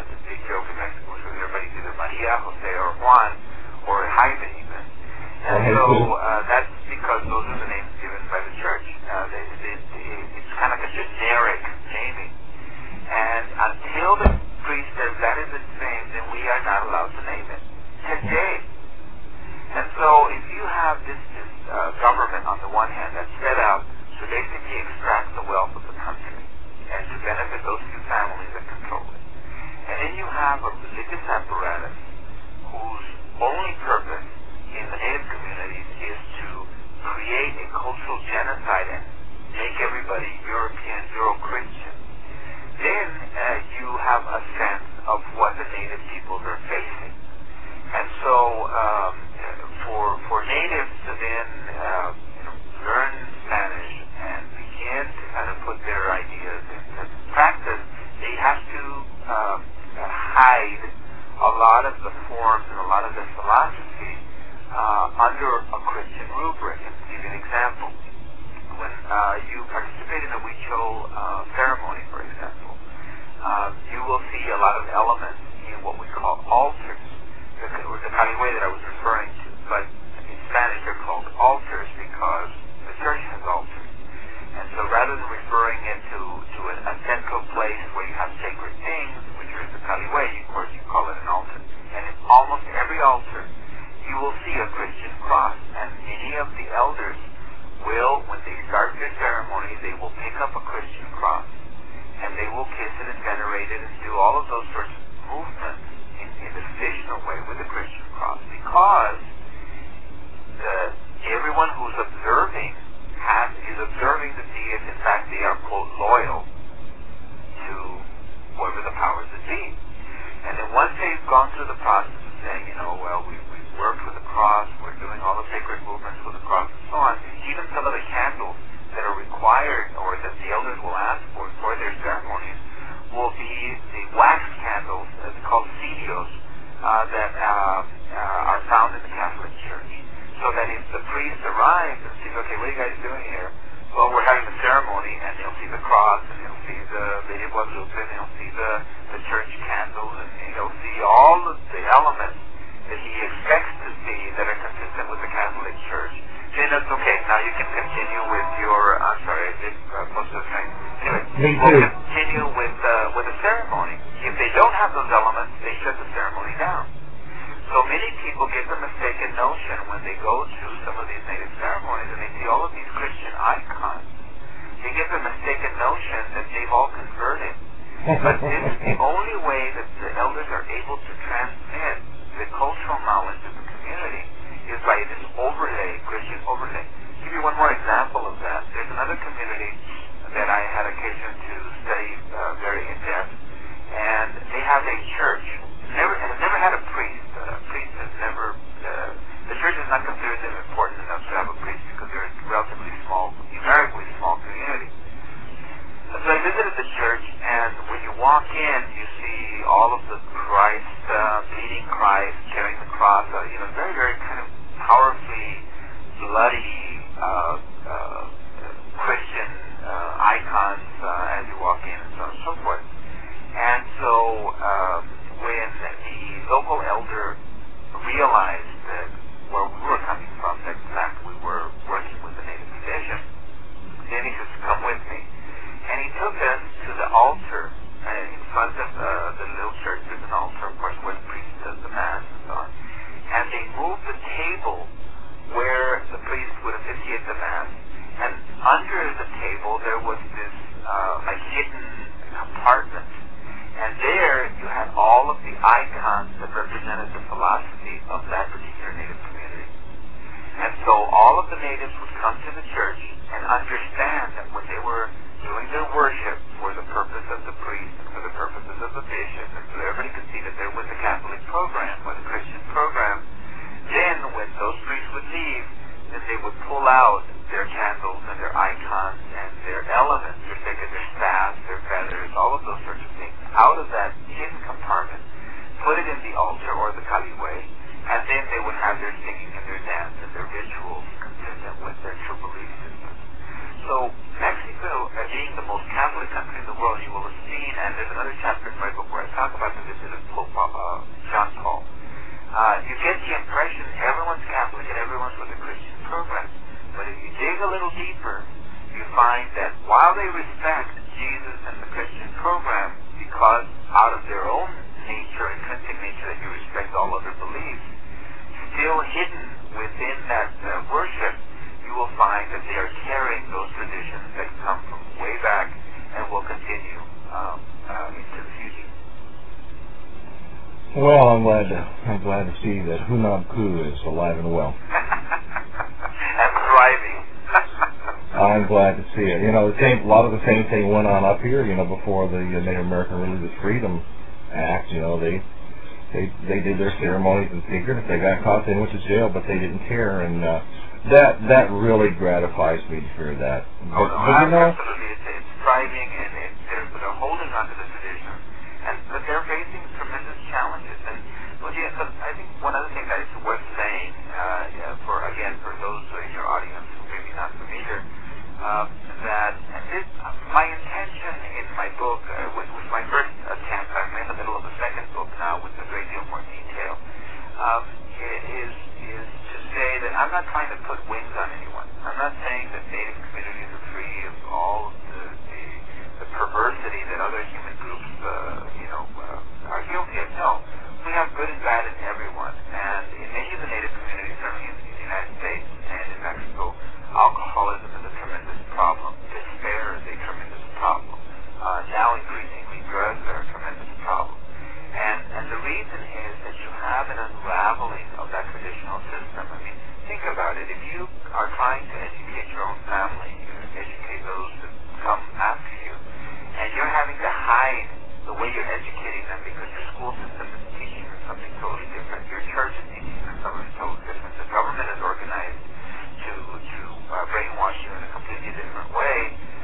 that's because those are the names given by the church. It's kind of like a generic naming. And until the priest says that is its name, then we are not allowed to name it today. And so if you have this government on the one hand that's set out to basically extract the wealth of the country and to benefit those few families that control it, and then you have a religious apparatus whose only purpose in the native communities is to create a cultural genocide and make everybody European, Euro-Christian, then you have a sense of what the native peoples are facing. And so for natives to then learn Spanish and begin to kind of put their ideas into practice, they have to hide a lot of the forms and a lot of the philosophy under a Christian rubric. And to give you an example, when you participate in a Huichol ceremony, for example, you will see a lot of elements in what we call altars. The Caliway that I was referring to, but in Spanish they're called altars because the church has altars. And so rather than referring it to a central place where you have sacred things, which is the Caliway, of course you call it an altar. And in almost every altar, you will see a Christian cross. And many of the elders will, when they start their ceremony, they will pick up a Christian cross. And they will kiss it and venerate it and do all of those sorts of movements in the traditional way with the Christian cross, because everyone who's observing is observing to see if in fact they are, quote, loyal to whoever the powers that be. And then once they've gone through the process of saying, we've worked with the cross, we're doing all the sacred movements with the cross and so on, even some of the candles that are required or that the elders will ask for their ceremonies will be the wax candles, it's called cirios, that are found in the Catholic Church. So that if the priest arrives and sees, okay, what are you guys doing here? Well, we're having the ceremony, and they'll see the cross, and they'll see the Lady of Guadalupe, and they'll see the church candles, and they'll see all of the elements that he expects to see that are consistent with the Catholic Church. Then it's okay. Now you can continue with your. I'm sorry, I did most of the thing. Anyway, we'll continue with the ceremony. If they don't have those elements, they shut the ceremony down. So many people get the mistaken notion when they go to some of these native ceremonies and they see all of these Christian icons. They get the mistaken notion that they've all converted. But this is the only way that the elders are able to transmit the cultural knowledge of the community is by this overlay, Christian overlay. I'll give you one more example of that. There's another community that I had occasion to study very in depth, and they have a church. Has never had a priest. Priest has never. The church is not considered them important enough to have a priest because they're a relatively small, numerically small community. So I visited the church, and when you walk in, you see all of the Christ, bleeding Christ, carrying the cross. Very, very kind of powerfully bloody Christian icons as you walk in, and so on and so forth. And so when the local elder realized that where we were coming from, that in fact we were working with the native tradition, then he says, "Come with me." And he took us to the altar in front of respect Jesus and the Christian program because out of their own nature, intrinsic nature, that you respect all other beliefs, still hidden within that worship, you will find that they are carrying those traditions that come from way back and will continue into the future. Well, I'm glad to see that Hunab Ku is alive and well. And thriving. I'm glad to see it. You know, a lot of the same thing went on up here. You know, before the Native American Religious Freedom Act. You know, they did their ceremonies in secret. If they got caught, they went to jail, but they didn't care. And that really gratifies me to hear that. But you know, absolutely, it's thriving, and they're holding on to the tradition, but they're facing tremendous challenges. And I think one other thing that is worth saying, for those in your audience who may be not familiar, that my intention in my book, with my first attempt, I'm in the middle of the second book now with a great deal more detail, is to say that I'm not trying to put wings on anyone. I'm not saying that Native communities are free of all the perversity that other human groups, are guilty of. No, we have good and bad in everyone, and in many of the Native communities, certainly in the United States and in Mexico, alcoholism is a tremendous problem. Despair is a tremendous problem. Now increasingly, drugs are a tremendous problem. And the reason is that you have an unraveling of that traditional system. I mean, think about it. If you are trying to educate your own family, you educate those that come after you, and you're having to hide the way you're educating them because your school system is teaching them something totally different. Your church is teaching them something totally different. The government is organized to brainwash you in a completely different way.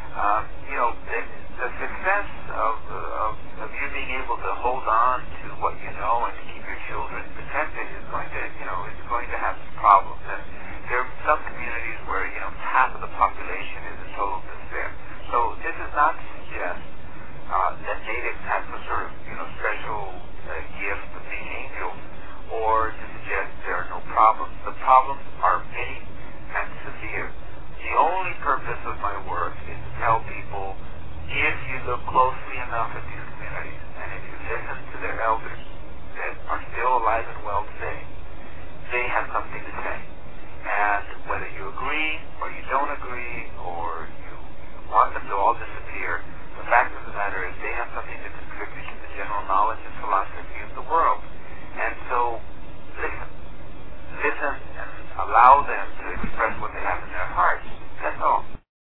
The success of you being able to hold on to what you know and to keep your children protected is going to have some problems. And there are some communities where half of the population is in total despair. So this is not to suggest that natives have some sort of special gift of being angels, or to suggest there are no problems. The problems are many and severe. The only purpose of my work is to tell people, if you look closely enough at these communities, and if you listen to their elders that are still alive and well today, they have something to say. And whether you agree or you don't agree, or you want them to all disappear, the fact of the matter is they have something to contribute to the general knowledge and philosophy of the world. And so, listen and allow them to express what they have in their hearts. That's all.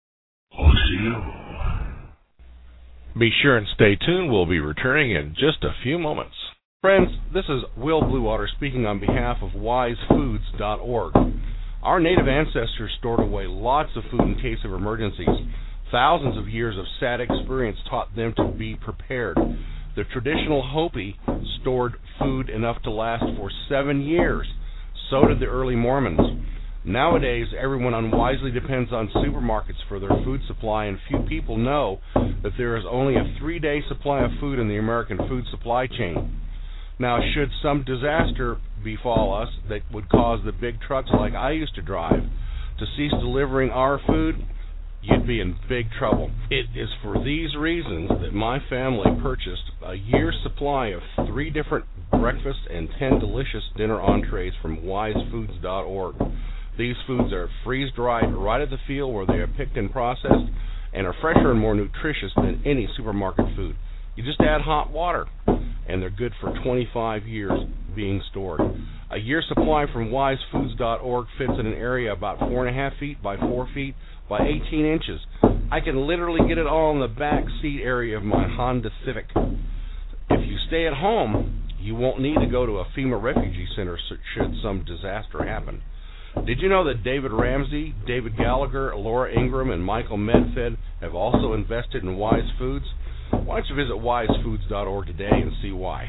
Be sure and stay tuned. We'll be returning in just a few moments. Friends, this is Will Bluewater speaking on behalf of wisefoods.org. Our native ancestors stored away lots of food in case of emergencies. Thousands of years of sad experience taught them to be prepared. The traditional Hopi stored food enough to last for 7 years. So did the early Mormons. Nowadays, everyone unwisely depends on supermarkets for their food supply, and few people know that there is only a 3-day supply of food in the American food supply chain. Now, should some disaster befall us that would cause the big trucks like I used to drive to cease delivering our food, you'd be in big trouble. It is for these reasons that my family purchased a year's supply of 3 different breakfast and 10 delicious dinner entrees from wisefoods.org. These foods are freeze-dried right at the field where they are picked and processed, and are fresher and more nutritious than any supermarket food. You just add hot water, and they're good for 25 years being stored. A year's supply from wisefoods.org fits in an area about 4.5 feet by 4 feet by 18 inches. I can literally get it all in the back seat area of my Honda Civic. If you stay at home, you won't need to go to a FEMA refugee center should some disaster happen. Did you know that David Ramsey, David Gallagher, Laura Ingram, and Michael Medfed have also invested in Wise Foods? Why don't you visit wisefoods.org today and see why.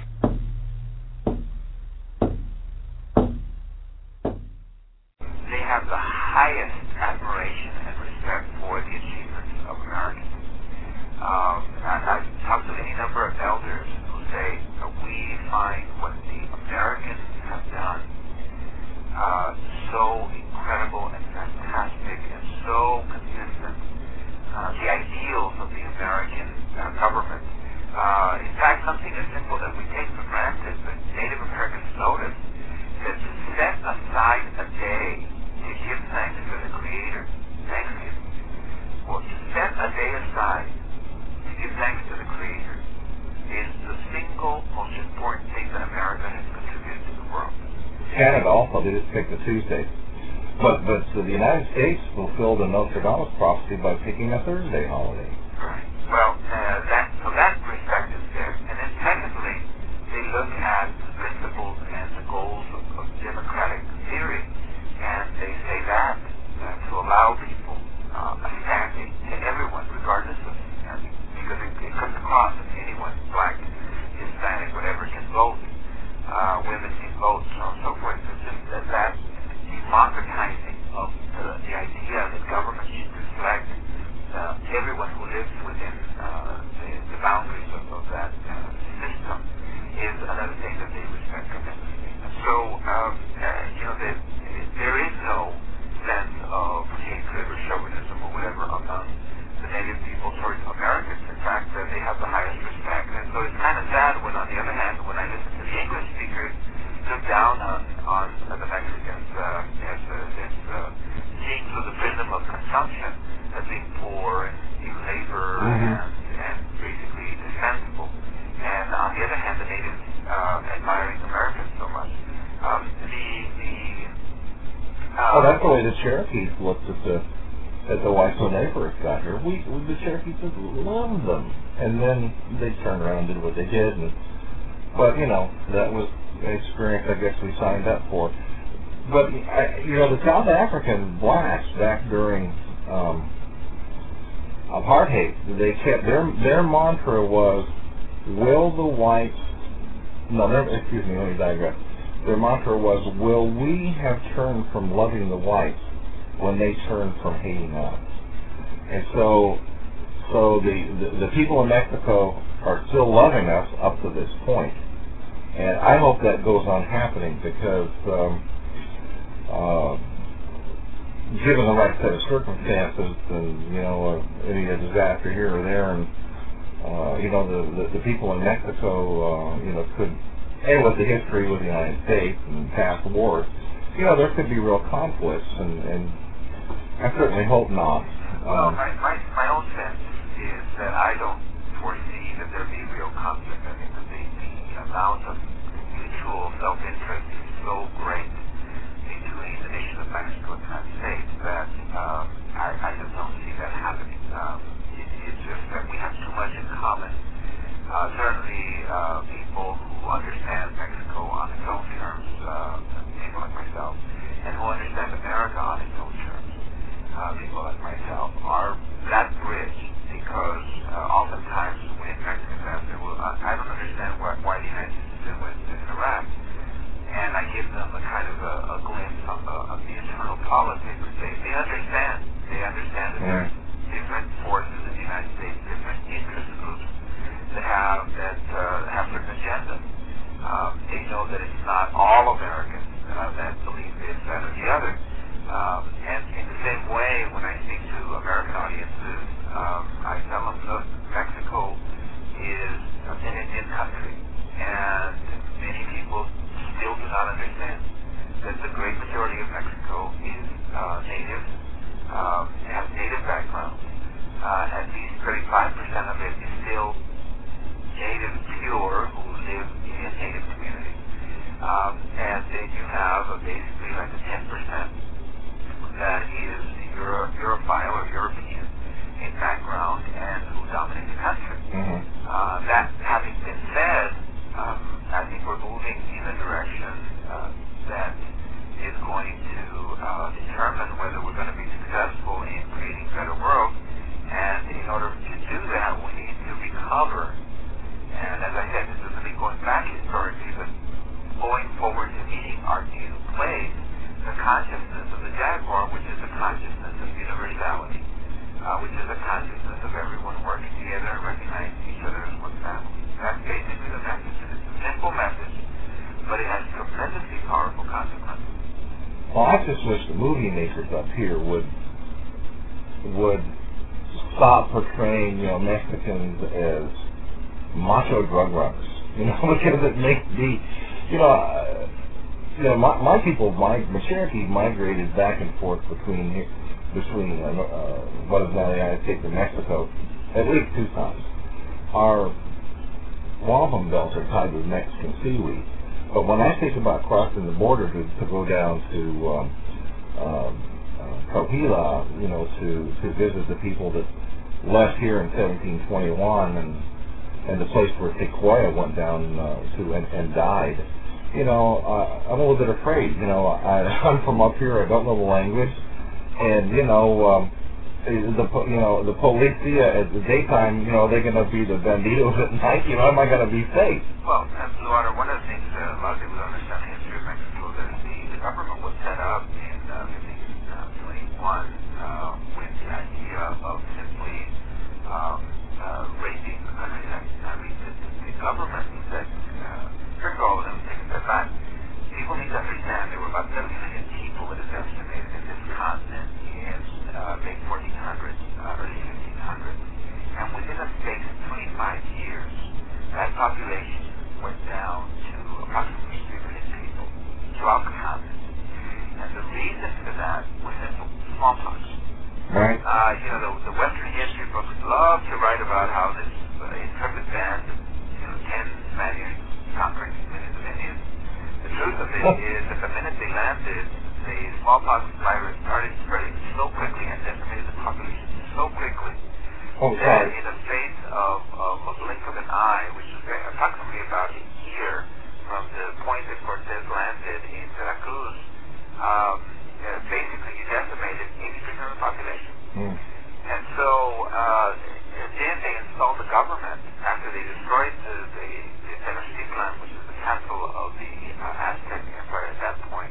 They have the highest admiration and respect for the achievements of Americans. I've talked to any number of elders who say we find what the Americans have done so incredible and fantastic and so consistent. The ideals of the Americans Canada also, they just picked a Tuesday. But the United States fulfilled a Nostradamus prophecy by picking a Thursday holiday. Right. Well, that perspective there. And then secondly, they look at the principles and the goals of democratic theory, and they say that to allow people a standing to everyone, regardless of, because it comes across as anyone, black, Hispanic, whatever, can vote. Women can vote, so on and so forth. It's just that democratizing of the idea that government should reflect everyone who lives within the boundaries of that system is another thing that they respect tremendously. And so, there is no sense of hatred or chauvinism or whatever among the native people towards Americans. In fact, they have the highest respect. And so it's kind of sad when, on the other hand, when I listen to the English speakers, look down on the Mexicans as seen through the prism of consumption as being poor and labor and basically dispensable. And on the other hand, the natives admiring Americans so much. That's the way the Cherokees looked at the whites when they first got here. The Cherokees just loved them, and then they turned around and did what they did. But that was an experience I guess we signed up for. But the South African blacks back during apartheid, they kept their mantra was, "Will the whites?" No, excuse me. Let me digress. Their mantra was, "Will we have turned from loving the whites when they turn from hating us?" And so the people in Mexico are still loving us up to this point. And I hope that goes on happening because given the right set of circumstances and, any disaster here or there, and, the people in Mexico, could, with the history with the United States and past wars, there could be real conflicts, and I certainly hope not. Well, my own sense is that I don't foresee that there be real conflict. I think that the amount of mutual self-interest is so great between the nation of Mexico and the United States that I just don't see that happening. It's just that we have too much in common. Certainly, people who understand Mexico on its own terms, people like myself, and who understand America on its own terms, people like myself, are that bridge, because oftentimes when Mexicans ask me, well, I don't understand why the United States is doing what it's doing in Iraq, and I give them a kind of a glimpse of the internal politics. They understand. They understand that there's different forces in the United States, different interest groups that have certain agendas. They know that it's not all Americans that believe this, that, or the other. And in the same way, when I speak to American audiences, I tell them, look, Mexico is an Indian country, and many people still do not understand that the great majority of Mexico is native, has native background. At least 35% of it is still native pure who live in a native community. And then you have basically like a 10% that is Europhile or European in background and who dominate the country. That having been said, I think we're moving in a direction that is going to determine whether we're going to be successful in creating a better world. And in order to do that, we need to recover. And as I said, this isn't me going back historically, but going forward to meeting our new place, the consciousness of the Jaguar, which is the consciousness of universality, which is the consciousness of everyone working together and recognizing each other as one family. That's basically the message. And it's a simple message, but it has tremendously powerful consequences. Well, I just wish the movie makers up here would stop portraying, Mexicans as macho drug runners, because it makes my people, my Cherokee migrated back and forth between what is now the United States and Mexico at least 2 times. Our wampum belts are tied with Mexican seaweed. But when I think about crossing the border to go down to Coahuila, to visit the people that left here in 1721 and the place where Tequoya went down to and died, I'm a little bit afraid. I'm from up here. I don't know the language, and the policia at the daytime, they're going to be the banditos at night. Am I going to be safe? Well, Blue Water, one of the things a lot of people don't understand the history of Mexico is that the government was set up in 1521 with the idea of simply raising the country. The government said, first of all, let me take a step back. People need to understand there were about 70 million people, it is estimated, in this continent in late 1400s, early 1500s. And within a space of 25 years, that population went down to approximately 3 million people throughout the continent. And the reason for that was simple: smallpox. Right. The Western history books love to write about how this intrepid band of 10 Spaniards conquering millions of Indians. The truth of it is that the minute they landed, the smallpox virus started spreading so quickly and decimated the population so quickly that in the space of a blink of an eye, which was approximately about a year from the point that Cortez landed in Veracruz, basically he decimated 80% of the population. And so then they installed the government after they destroyed the Tenochtitlan, which is the capital of the Aztec Empire at that point.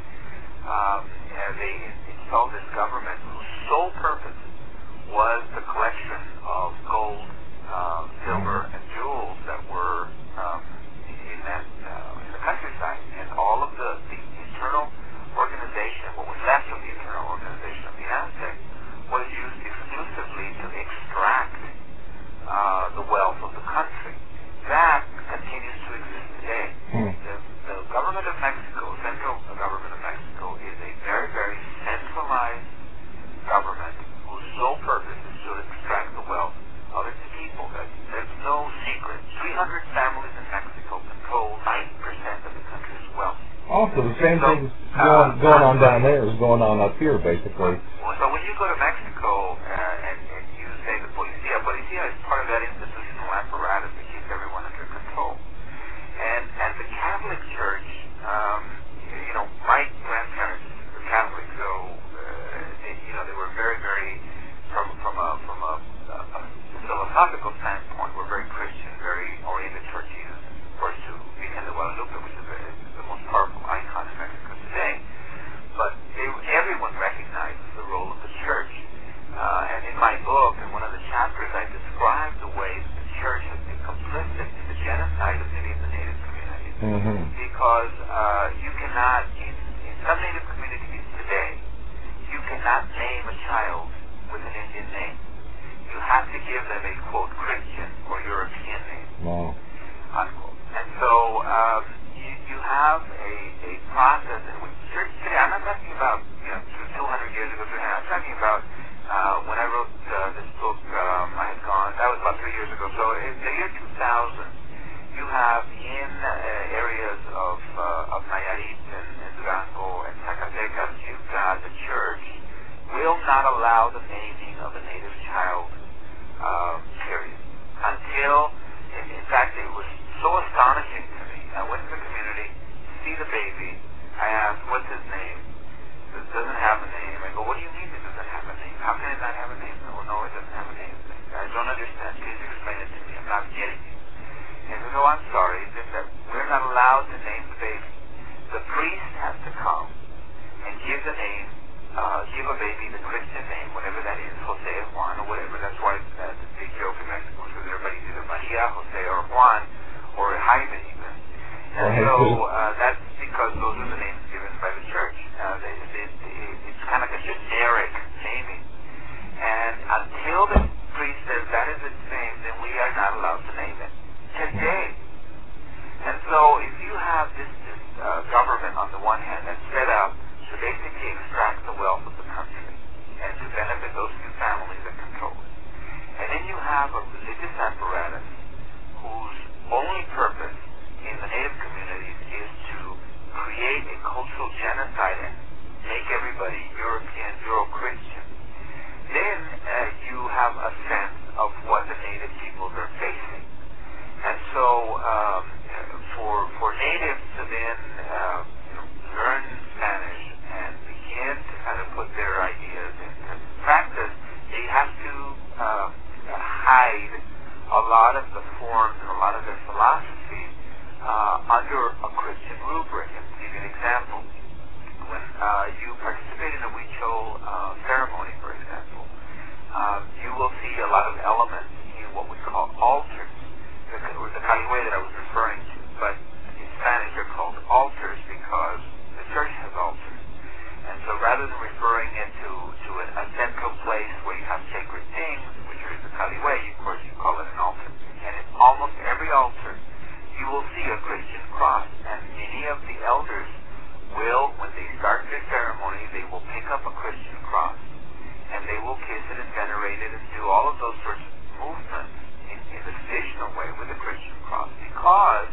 They installed this government whose sole purpose was the collection of gold, silver, and jewels that were in the countryside, and all of the internal organization, what was left of the internal organization of the Aztec, was used exclusively to extract the wealth of the country. That continues to exist today. The government of Mexico, central government of Mexico, is a very, very centralized government whose sole purpose is to extract the wealth of its people. There's no secret. 300 families in Mexico control 90% of the country's wealth. Also, the same thing going on down there is going on up here, basically. So when you go to Mexico and you say the policia is part of that institutional apparatus that keeps everyone under control. And the Catholic Church, my grandparents were Catholic, so they were very, very, from a philosophical standpoint, were very Christian, very oriented towards Jesus, of course, to Virgen de Guadalupe, which is the most powerful icon in Mexico today. But everyone recognizes the role of the church. And in my book, in one of the chapters, I describe the ways the church has been complicit in the genocide of many of the native communities. Because you cannot, in some native communities today, you cannot name a child with an Indian name. You have to give them a, quote, Christian or European name, unquote. And so you have a process in which church today, I'm not talking about 200 years ago, I'm talking about when I wrote this book, I had gone, that was about 3 years ago. So in the year 2000, you have in areas of Nayarit and Durango and Zacatecas, you've got the church will not allow the naming of a native child, period. Until, in fact, it was so astonishing to me. I went to the community, see the baby, I asked, what's his name? It doesn't have a name. I go, what do you mean it doesn't have a name? How can it not have a name? No, it doesn't have a name. I don't understand. Please explain it to me. I'm not getting it. And they go, I'm sorry. It's just that we're not allowed to name the baby. The priest has to come and give the name, give a baby the Christian name, whatever that is, Jose or Juan or whatever. That's why the big joke in Mexico is because everybody's either Maria, Jose, or Juan, or Jaime even. And so that's because those are the names given by the church. It's kind of like a generic naming. And until the priest says that is its name, then we are not allowed to name it today. And so if you have this government on the one hand that's set up to basically extract the wealth of the country and to benefit those few families that control it, and then you have a religious apparatus whose only purpose in the native communities is to under a Christian rubric. And to give you an example, when you participate in a Huichol ceremony, for example, you will see a lot of elements in what we call altars, or the Caliway that I was referring to. But in Spanish, they're called altars because the church has altars. And so rather than referring it to a central place where you have sacred things, which is the Caliway, of course you call it an altar. And in almost every altar, you will see a Christian cross. And many of the elders will, when they start their ceremony, they will pick up a Christian cross. And they will kiss it and venerate it and do all of those sorts of movements in the traditional way with a Christian cross. Because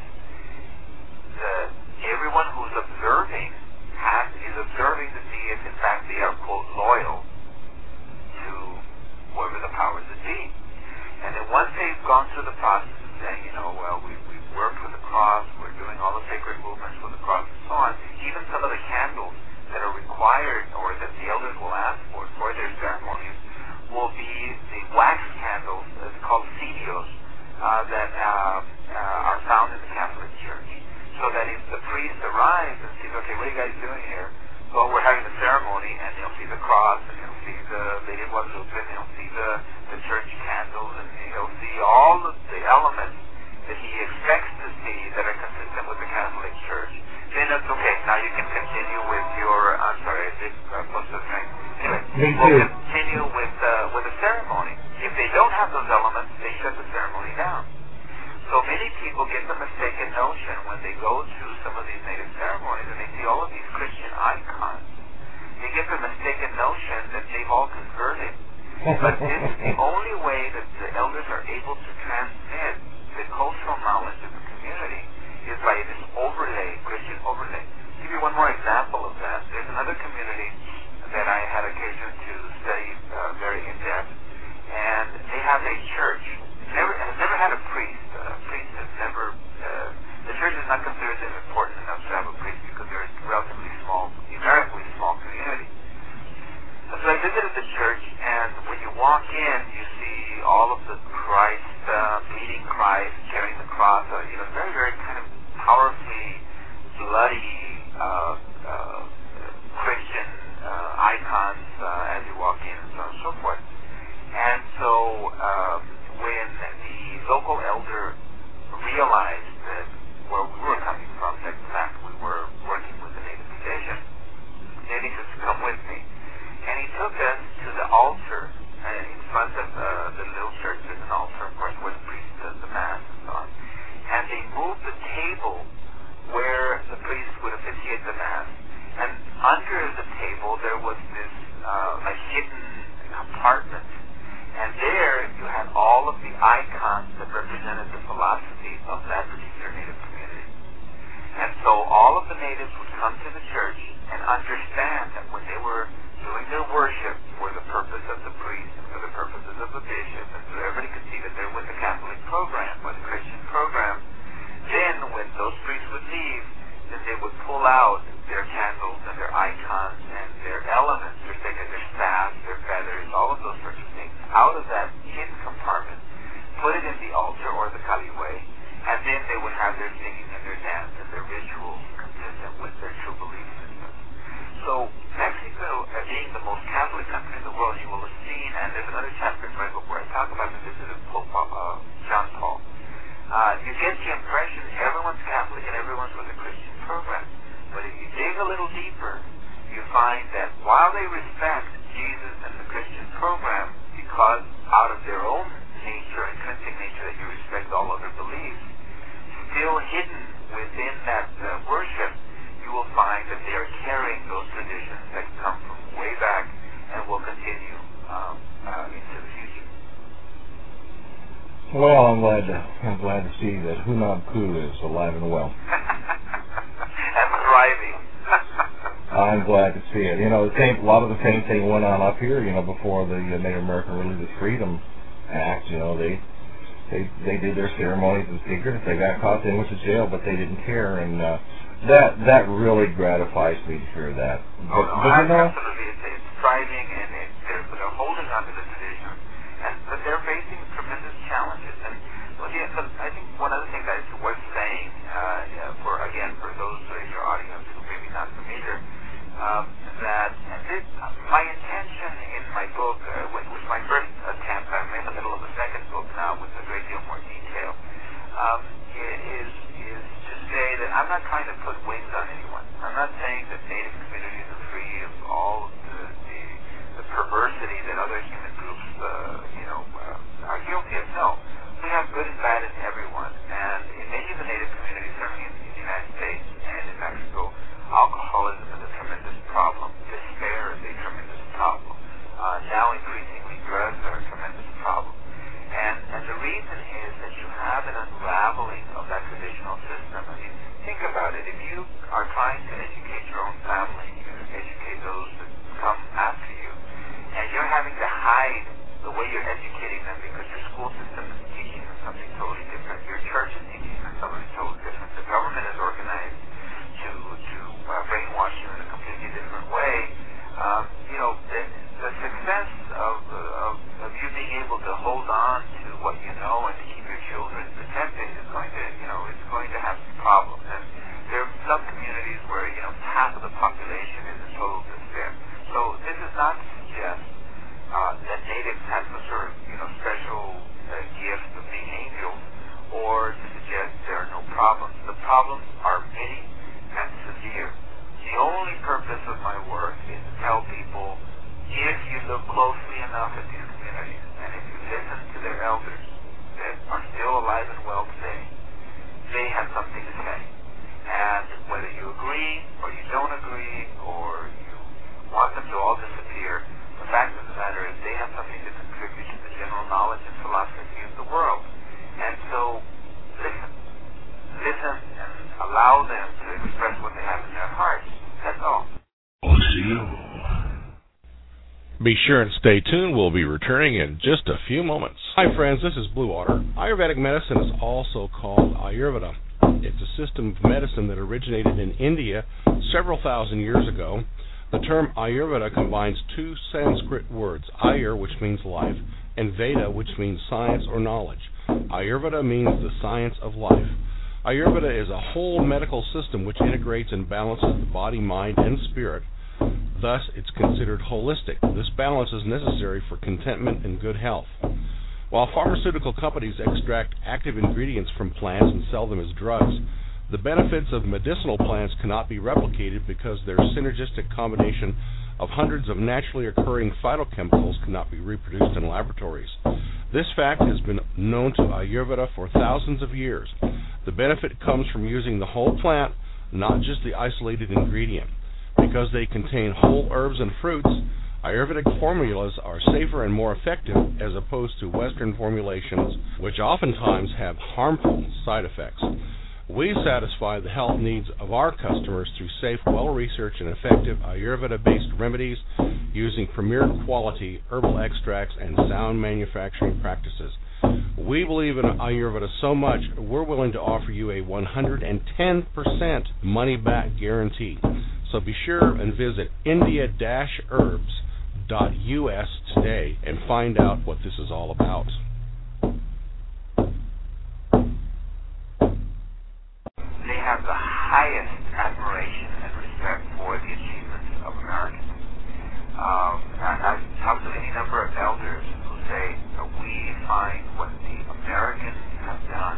everyone who's observing is observing to see if in fact they are, quote, loyal to whoever the powers that be. And then once they've gone through the process of saying, well, we've worked with the cross, we're doing all the sacred movements with the cross and so on, even some of the candles that are required or that the elders will ask for their ceremonies will be the wax candles, it's called cirios, that are found in the Catholic Church. So that if the priest arrives and sees, okay, what are you guys doing here? Well, we're having a ceremony, and they'll see the cross, and he'll see the Lady of Guadalupe, and he'll see the church candles, and he'll see all of the elements that he expects to see that are consistent with the Catholic Church. Then it's okay. Now you can continue with your. I'm sorry, I did close to the thing. Anyway, we'll continue with the ceremony. If they don't have those elements, they shut the ceremony down. So many people get the mistaken notion when they go to some of these native ceremonies and they see all of these Christian icons. They get the mistaken notion that they've all converted. But this is the only way that the elders are able to transmit the cultural knowledge of the community is by this overlay, Christian overlay. I'll give you one more example of that. There's another community that I had occasion to study very in depth, and they have a church. Has never had a priest. Priest has never. The church is not considered as important enough to have a priest because they're a relatively small, numerically small community. So I visited the church, and when you walk in, you see all of the Christ, leading Christ, carrying the cross. Very, very kind of powerfully bloody Christian icons as you walk in, and so on and so forth. And so when the local elder realized that where we were coming from, that in fact we were working with the native station, then he said, come with me. And he took us to the altar, and in front of the little church there's an altar, of course, where the priest does the mass and so on. And they moved the table where the priest would officiate the mass. And under the table there was this like hidden compartment. And there you had all of the icons that represented the philosophy of that particular native community. And so all of the natives would come to the church and understand that when they were doing their worship for the purpose of the priest and for the purposes of the bishop, and so everybody could see that they're with the Catholic program or the Christian program, then when those priests would leave, then they would pull out their candles and their icons and their elements, their staffs, their feathers, all of those sorts of things, out of that hidden compartment, put it in the altar or the Caliway, and then they would have their singing and their dance and their rituals consistent with their true belief system. So Mexico, being the most Catholic country in the world, you will have seen, and there's another chapter in my book where I talk about the visit of Pope John Paul. You get the impression everyone's Catholic and everyone's with a Christian program. But if you dig a little deeper, you find that while they respect Jesus and the Christian program, because out of their own nature, intrinsic nature, that you respect all other beliefs, still hidden within that worship, you will find that they are carrying those traditions that come from way back and will continue into the future. Well, I'm glad to see that Hunab Ku is alive and well. And thriving. I'm glad to see it. A lot of the same thing went on up here. Before the Native American Religious Freedom Act. They did their ceremonies in secret. If they got caught, they went to jail, but they didn't care. And that really gratifies me to hear that. Absolutely, it's thriving, and they're holding on to the tradition, but they're facing tremendous challenges. And I think one other thing that is worth saying, for Be sure and stay tuned. We'll be returning in just a few moments. Hi, friends. This is Blue Water. Ayurvedic medicine is also called Ayurveda. It's a system of medicine that originated in India several thousand years ago. The term Ayurveda combines two Sanskrit words, Ayur, which means life, and Veda, which means science or knowledge. Ayurveda means the science of life. Ayurveda is a whole medical system which integrates and balances the body, mind, and spirit. Thus, it's considered holistic. This balance is necessary for contentment and good health. While pharmaceutical companies extract active ingredients from plants and sell them as drugs, the benefits of medicinal plants cannot be replicated because their synergistic combination of hundreds of naturally occurring phytochemicals cannot be reproduced in laboratories. This fact has been known to Ayurveda for thousands of years. The benefit comes from using the whole plant, not just the isolated ingredient. Because they contain whole herbs and fruits, Ayurvedic formulas are safer and more effective as opposed to Western formulations, which oftentimes have harmful side effects. We satisfy the health needs of our customers through safe, well-researched, and effective Ayurveda-based remedies using premier quality herbal extracts and sound manufacturing practices. We believe in Ayurveda so much, we're willing to offer you a 110% money-back guarantee. So be sure and visit india-herbs.us today and find out what this is all about. They have the highest admiration and respect for the achievements of Americans. I've talked to any number of elders who say that we find what the Americans have done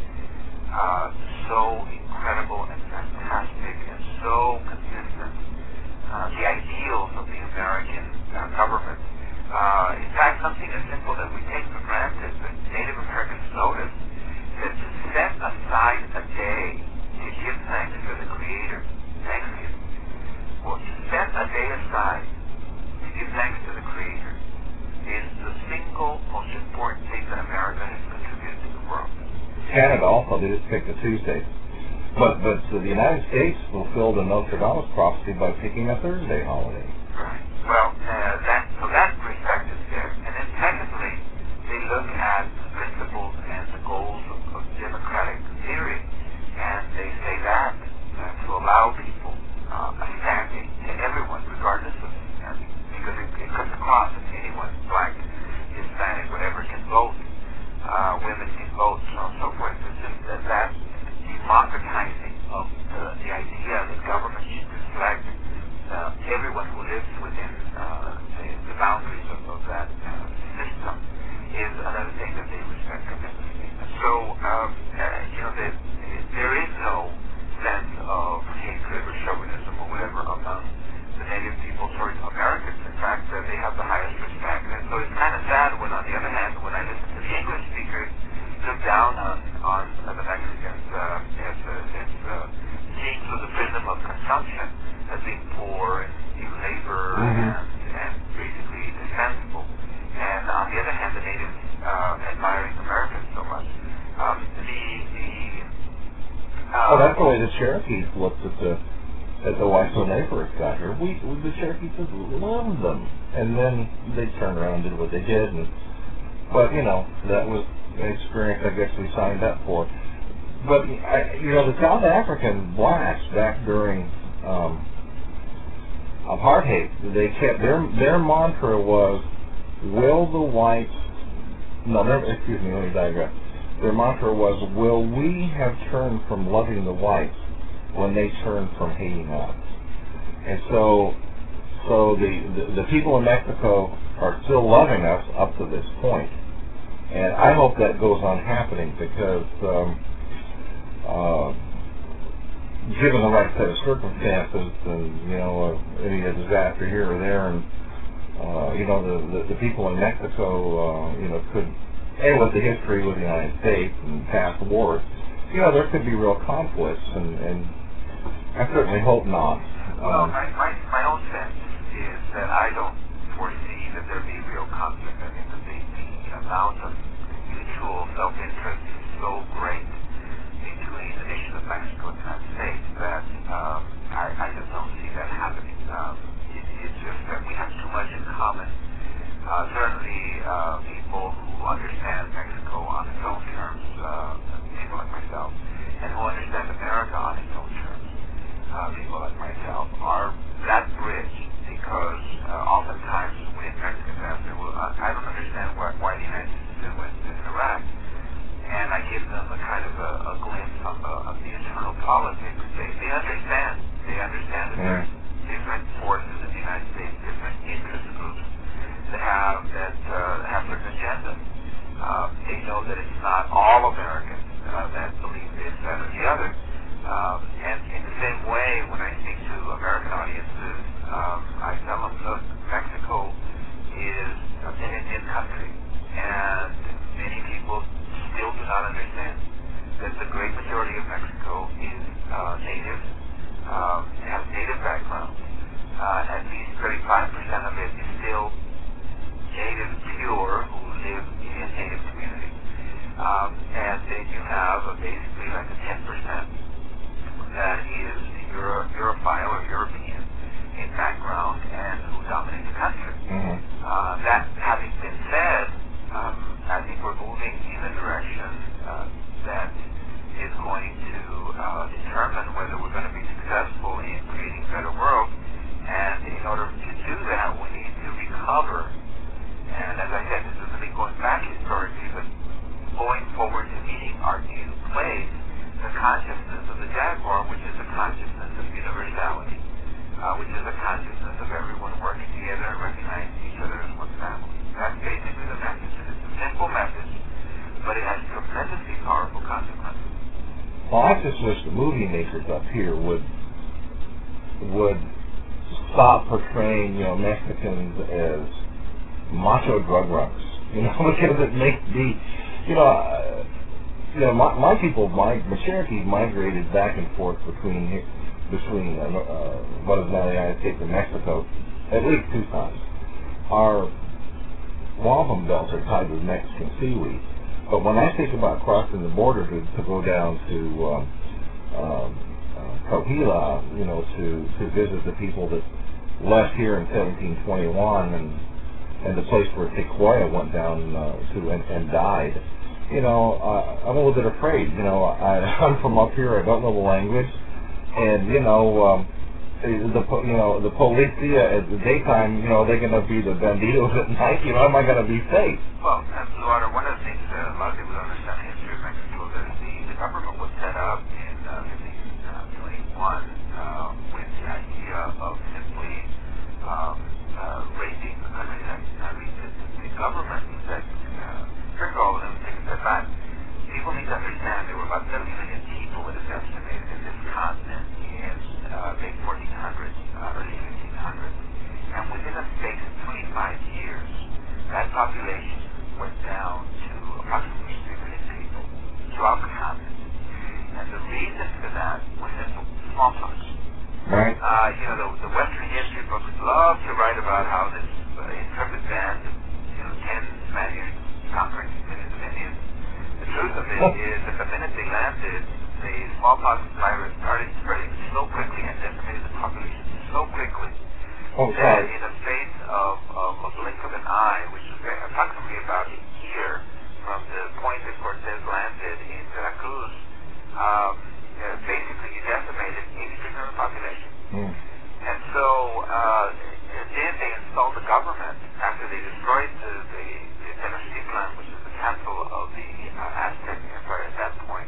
so incredible and fantastic and so consistent. The ideals of the American government. In fact, something as simple that we take for granted that Native Americans notice that to set aside a day to give thanks to the Creator, Thanksgiving, or to set a day aside to give thanks to the Creator is the single most important thing that America has contributed to the world. Canada also did it pick a Tuesday. But the United States fulfilled a Nostradamus prophecy by picking a Thursday holiday. Right. Well, that perspective is there. And then technically, they look at the principles and the goals of democratic theory, and they say that to allow people a standing to everyone, regardless of because it cuts across if anyone, black, Hispanic, whatever, can vote. Women can vote, so on and so forth. It's just that democratizing of the idea that government should reflect everyone who lives within the boundaries of that system is another thing that they respect tremendously. So, there is no sense of hatred or chauvinism or whatever among the native people towards Americans. In fact, they have the highest respect. And so it's kind of sad when, on the other hand, when I listen to the English speakers, look down on the Mexicans as seen through the prism of consumption as being poor and labor and basically dispensable. And on the other hand, the natives admiring Americans so much. That's the way the Cherokees looked at the whites when they first got here. The Cherokees just loved them, and then they turned around and did what they did. But that was an experience I guess we signed up for. But the South African blacks back during apartheid, they kept their mantra was, "Will the whites?" No, excuse me. Let me digress. Their mantra was, "Will we have turned from loving the whites when they turn from hating us?" And so the people in Mexico are still loving us up to this point. And I hope that goes on happening because given the right set of circumstances and, any disaster here or there, and, the people in Mexico, could, with the history with the United States and past wars, there could be real conflicts, and I certainly hope not. Well, my own sense is that I don't foresee that there be real conflict. I think that the amount of mutual self-interest is so great between the nation of Mexico and the United States that I just don't see that happening. It's just that we have too much in common understand that the great majority of Mexico is native, has native background. At least 35% of it is still native pure who live in a native community. And then you have basically like a 10% that is Europhile or European in background and who dominate the country. That having been said, I think we're moving in a direction that is going to determine whether we're going to be successful in creating a better world. And in order to do that, we need to recover. And as I said, this is really going back historically, but going forward to meeting our new place, the consciousness of the Jaguar, which is the consciousness of universality, which is the consciousness of everyone working together and recognizing each other as one family. That's basically the message. And it's a simple message, but it has tremendously powerful consequences. Well, I just wish the movie makers up here would stop portraying, Mexicans as macho drug runners, because it makes me, my people, my Cherokees migrated back and forth between what is now the United States and Mexico at least 2 times. Our wampum belts are tied with Mexican seaweed, but when I think about crossing the border to go down to Coahuila, to visit the people that left here in 1721 and the place where Tequoya went down to and died, I'm a little bit afraid. I'm from up here. I don't know the language, and the policia at the daytime, they're going to be the banditos at night. Am I going to be safe? Well, Eduardo, one of the things that a lot of people don't understand the history of Mexico is that the government was set up in 1521 with the idea of simply raising the country. The government said, first of all, let me take a step back. People need to understand there were about 70 million people, it is estimated, in this continent in late 1400s, early 1500s. And within a space of 25 years, that population went down to approximately 3 million people throughout the continent. And the reason for that was simple: smallpox. Right. The Western history books love to write about how this intrepid band of 10 Spaniards conquering millions of Indians. The truth of it is that the minute they landed, the smallpox virus started spreading so quickly and decimated the population so quickly that in the space of a blink of an eye, which was approximately about a year from the point that Cortez landed in Veracruz, basically you decimated 80% of the population. And so then they installed the government after they destroyed the Tenochtitlan, which is the capital of the Aztec Empire at that point.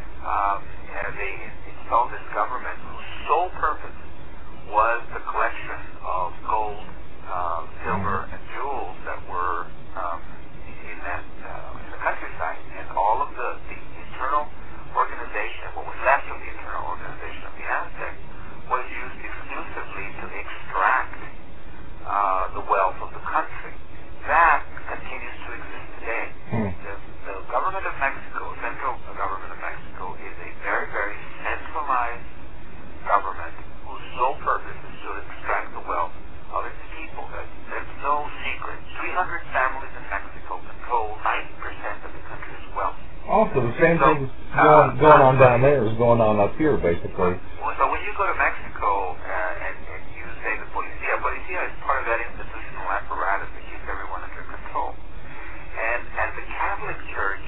They installed this government whose sole purpose was the collection of gold, silver, and jewels that were in the countryside. And all of the internal organization, what was left of the internal organization of the Aztec, was used exclusively to extract the wealth of the country. That continues to exist today. The government of Mexico, central government of Mexico, is a very, very centralized government whose sole purpose is to extract the wealth of its people. There's no secret. 300 families in Mexico control 90% of the country's wealth. Also, the same thing going on down there is going on up here, basically. So when you go to Mexico and you say the policia is part of that institutional apparatus that keeps everyone under control. And the Catholic Church,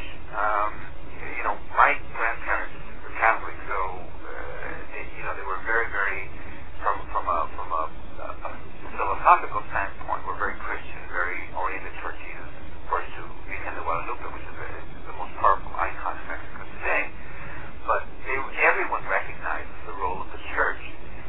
my grandparents were Catholic, so they were very, very, from a philosophical standpoint, were very Christian, very oriented towards Jesus, of course, to Virgen de Guadalupe, which is the most powerful icon in Mexico today. But everyone recognizes the role of the church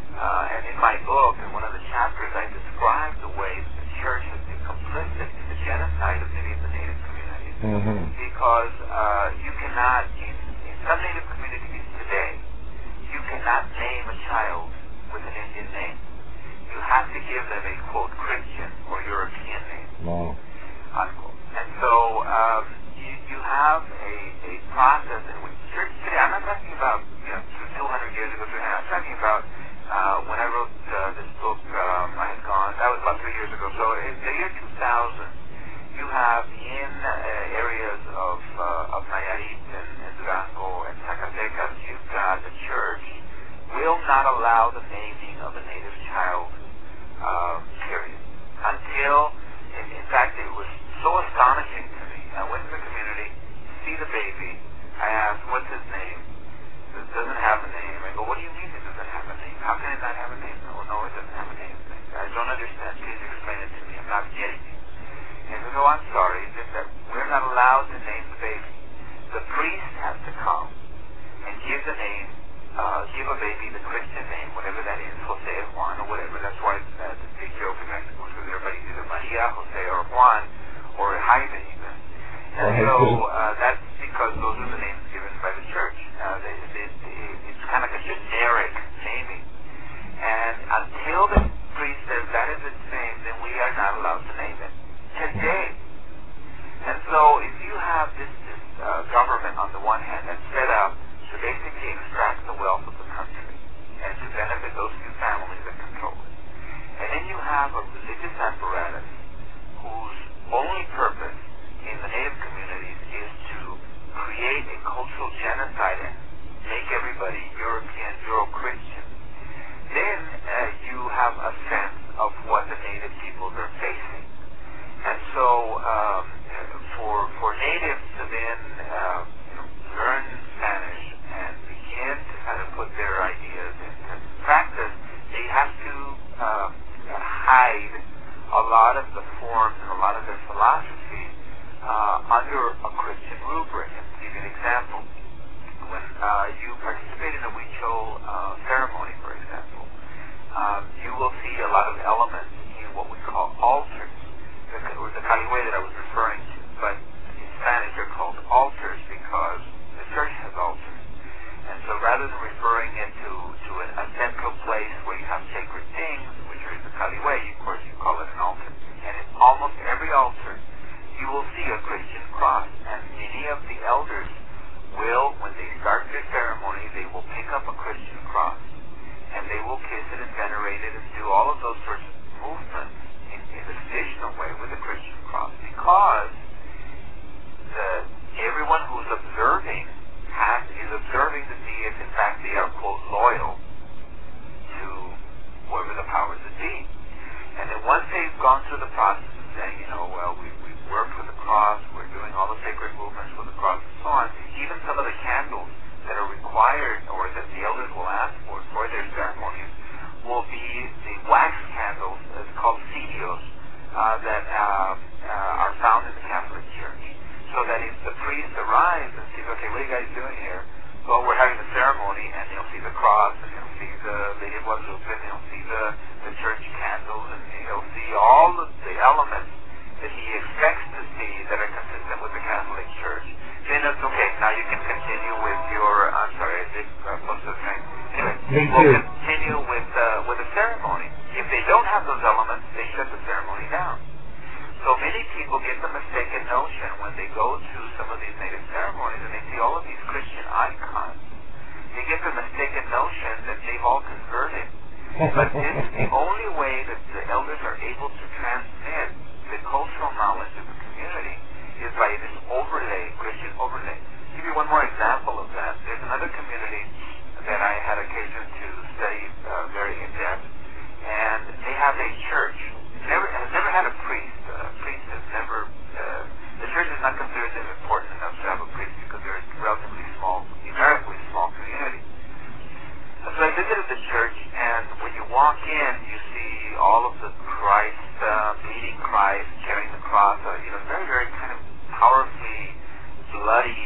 can continue with your. I'm sorry, I did most of the thing. Anyway, Me too. we'll continue with the ceremony. If they don't have those elements, they shut the ceremony down. So many people get the mistaken notion when they go to some of these native ceremonies and they see all of these Christian icons. They get the mistaken notion that they've all converted. But this is the only way that the elders are able to transmit the cultural knowledge of the community is by this overlay, Christian overlay. I'll give you one more example of that. There's another community that I had occasion to study very in depth, and they have a church. Has never had a priest. Priest has never. The church is not considered as important enough to have a priest because they're a relatively small, numerically small community. So I visited the church, and when you walk in, you see all of the Christ, bleeding Christ, carrying the cross. Very, very kind of powerfully bloody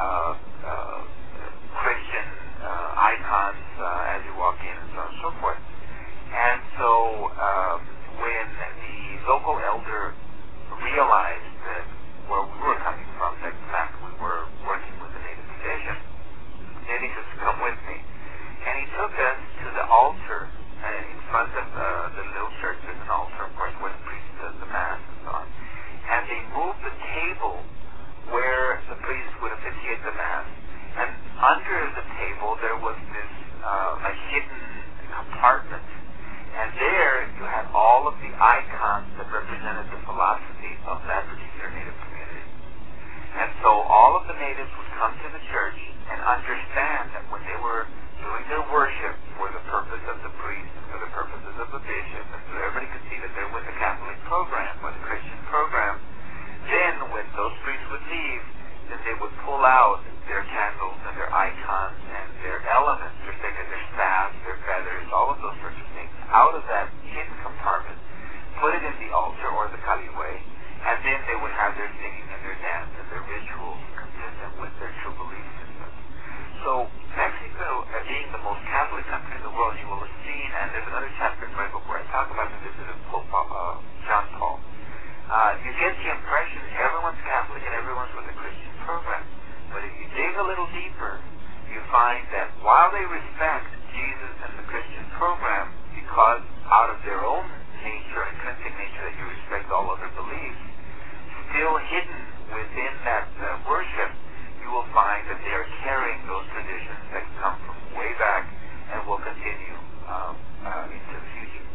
Christian icons as you walk in, and so on and so forth. And so when the local elder realized that where we were coming from, that in fact we were working with the native tradition, then he said, "Come with me." And he took us to the altar in front of the little church. There's an altar, of course, where the priest does the mass and so on. And they moved the table where the priest would officiate the mass. And under the table there was this a hidden compartment. And there you had all of the icons that represented the philosophy of that particular native community. And so all of the natives would come to the church and understand that when they were doing their worship for the purpose of the priest and for the purposes of the bishop, and so everybody could see that they're with the Catholic program or the Christian program, then when those priests would leave, then they would pull out their candles and their icons and their elements, their staffs, their feathers, all of those sorts of things, out of that hidden compartment, put it in the altar or the kaliway, and then they would have their singing and their dance and their rituals consistent with their true belief systems. So Mexico, being the most Catholic country in the world, you will have seen, and there's another chapter in my book where I talk about the visit of Pope John Paul. You get the impression everyone's Catholic and everyone's with a Christian program. But if you dig a little deeper, you find that while they respect Jesus and the Christian program, because out of their own nature, intrinsic nature, that you respect all other beliefs, still hidden within that worship, you will find that they are carrying those traditions that come from way back and will continue into the future.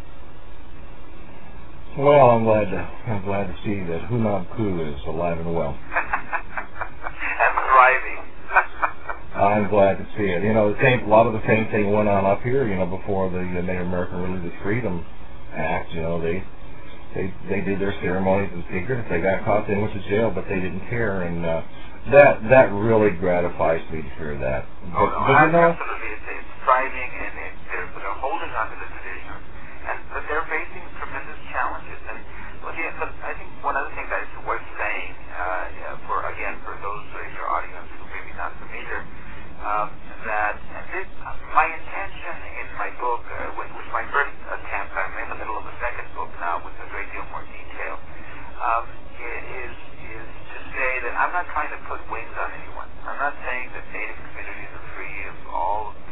Well, I'm glad to see that Hunab Ku is alive and well. And thriving. I'm glad to see it. A lot of the same thing went on up here. Before the Native American Religious Freedom Act. They did their ceremonies in secret. If they got caught, they went to jail, but they didn't care. And that really gratifies me to hear that. Absolutely, it's thriving, and they're holding on to the tradition, but they're facing tremendous challenges. And but I think one other thing that is worth saying, for those in your audience who may be not familiar, that my intention in my book, which was my first attempt, I'm in the middle of a second book now with a great deal more detail, is to say that I'm not trying to put wings on anyone. I'm not saying that Native communities are free of all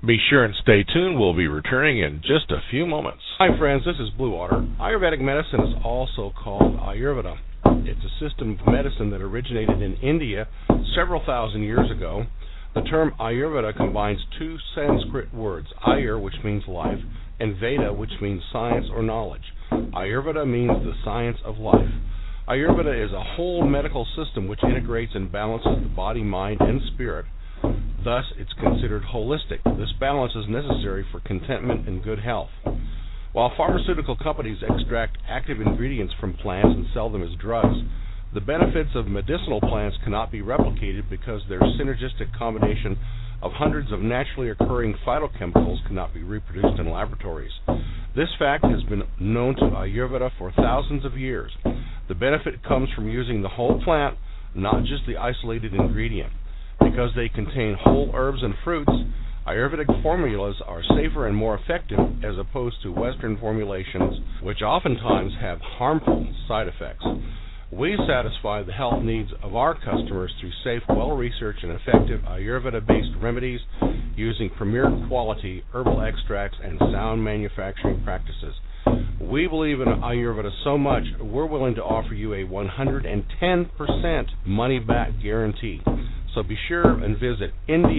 Be sure and stay tuned. We'll be returning in just a few moments. Hi, friends. This is Blue Water. Ayurvedic medicine is also called Ayurveda. It's a system of medicine that originated in India several thousand years ago. The term Ayurveda combines two Sanskrit words, Ayur, which means life, and Veda, which means science or knowledge. Ayurveda means the science of life. Ayurveda is a whole medical system which integrates and balances the body, mind, and spirit. Thus, it's considered holistic. This balance is necessary for contentment and good health. While pharmaceutical companies extract active ingredients from plants and sell them as drugs, the benefits of medicinal plants cannot be replicated because their synergistic combination of hundreds of naturally occurring phytochemicals cannot be reproduced in laboratories. This fact has been known to Ayurveda for thousands of years. The benefit comes from using the whole plant, not just the isolated ingredient. Because they contain whole herbs and fruits, Ayurvedic formulas are safer and more effective as opposed to Western formulations, which oftentimes have harmful side effects. We satisfy the health needs of our customers through safe, well-researched, and effective Ayurveda-based remedies using premier quality herbal extracts and sound manufacturing practices. We believe in Ayurveda so much, we're willing to offer you a 110% money-back guarantee. So be sure and visit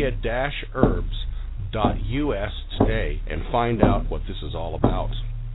india-herbs.us today and find out what this is all about.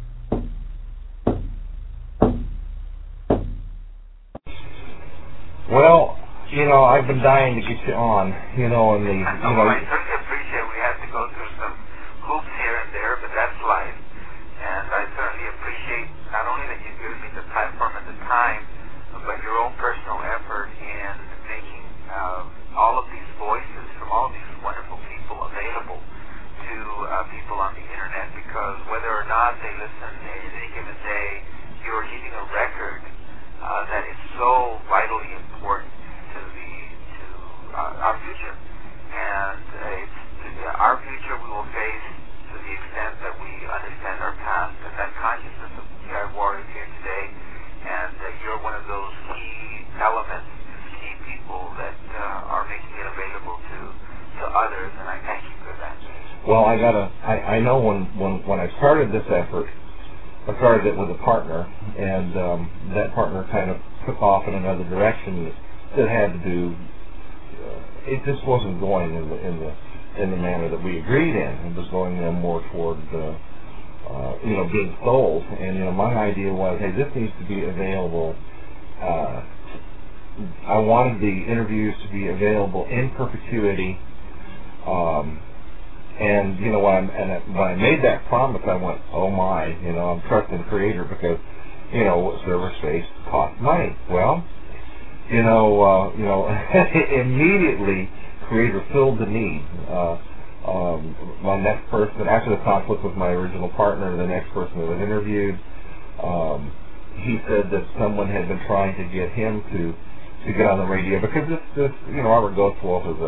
Well, I've been dying to get you on, I certainly appreciate we had to go through some hoops here and there, but that's life. And I certainly appreciate not only that you've given me the platform and the time, but your own personal effort in making all of these voices from all these wonderful people available to people on the internet, because whether or not they listen at any given day, you're keeping a record that is so vitally important to our future. And our future we will face to the extent that we understand our past, and that consciousness of GI Warriors here today, and you're one of those key elements, key people that are making it available to others, and I thank you for that. Well, I know when I started this effort, I started it with a partner, and that partner kind of took off in another direction that had to do. It just wasn't going in the manner that we agreed in. It was going more toward being sold. And my idea was, hey, this needs to be available. I wanted the interviews to be available in perpetuity. And when I made that promise, I went, oh my, I'm trusting the Creator because server space costs money. Well, immediately Creator filled the need. My next person, after the conflict with my original partner, the next person that was interviewed, he said that someone had been trying to get him to get on the radio because this Robert Goswolf is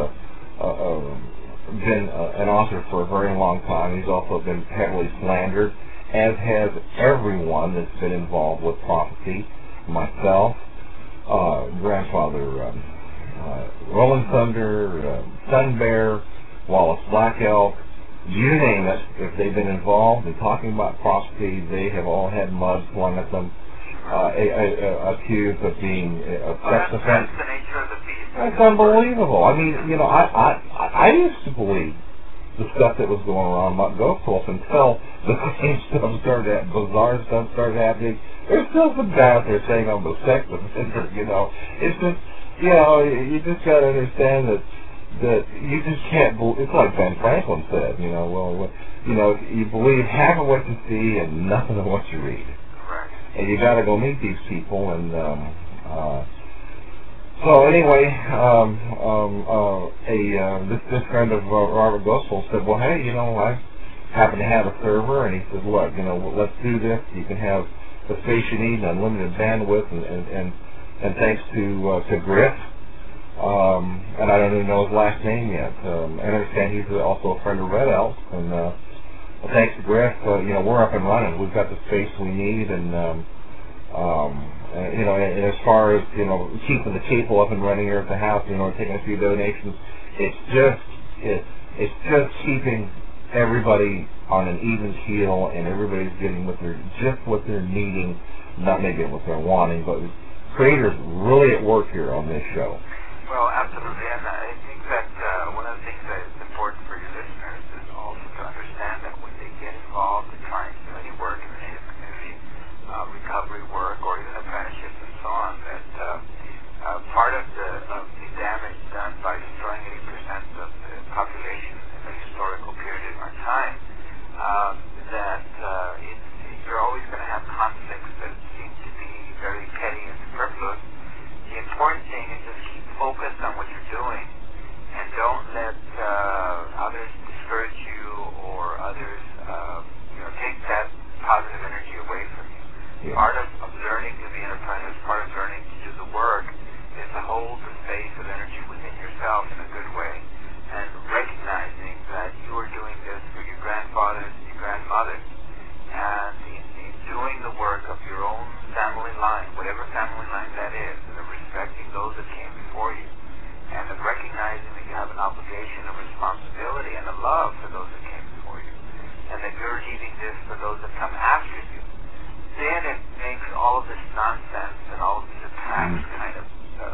been an author for a very long time. He's also been heavily slandered, as has everyone that's been involved with prophecy. Myself, grandfather Rolling Thunder, Sun Bear, Wallace Black Elk, you name it. If they've been involved in talking about prophecy, they have all had mud flung at them, accused of being a sex offense. That's the nature of the beast. That's unbelievable. I mean, I used to believe the stuff that was going on about Goswolf until the same stuff started, bizarre stuff started happening. There's still some guy out there saying I'm a sex offender, It's just, you just got to understand that you just can't believe. It's like Ben Franklin said, you believe half of what you see and nothing of what you read. Right. And you got to go meet these people and. So anyway, this friend of Robert Goswolf said, well, hey, I happen to have a server, and he said, look, let's do this. You can have the space you need and unlimited bandwidth, and thanks to Griff, and I don't even know his last name yet. I understand he's also a friend of Red Elk, and thanks to Griff, we're up and running. We've got the space we need, and and as far as keeping the cable up and running here at the house, taking a few donations, it's just keeping everybody on an even keel, and everybody's getting what they're needing, not maybe what they're wanting, but creators really at work here on this show. Well, absolutely, and I think that one of the things that is important for your listeners is also to understand that when they get involved in trying to do any work in the Native community, recovery work, or even apprenticeships and so on, that part of the damage done by destroying 80% of the population in a historical period in our time, you're always going to have conflicts that seem to be very petty and superfluous. The important thing is just keep focused on what you're doing, and don't let others discourage you or others take that positive energy away from you. Yeah. Part of learning to be an apprentice, part of learning to do the work, is to hold the space of energy within yourself in a good way, and recognizing that you are doing this for your grandfathers and your grandmothers, and in doing the work of your own family line, whatever family line that is, and of respecting those that came before you, and of recognizing that you have an obligation, a responsibility, and a love for those that came before you, and that you're leaving this for those that come after you, then it makes all of this nonsense and all of these attacks kind of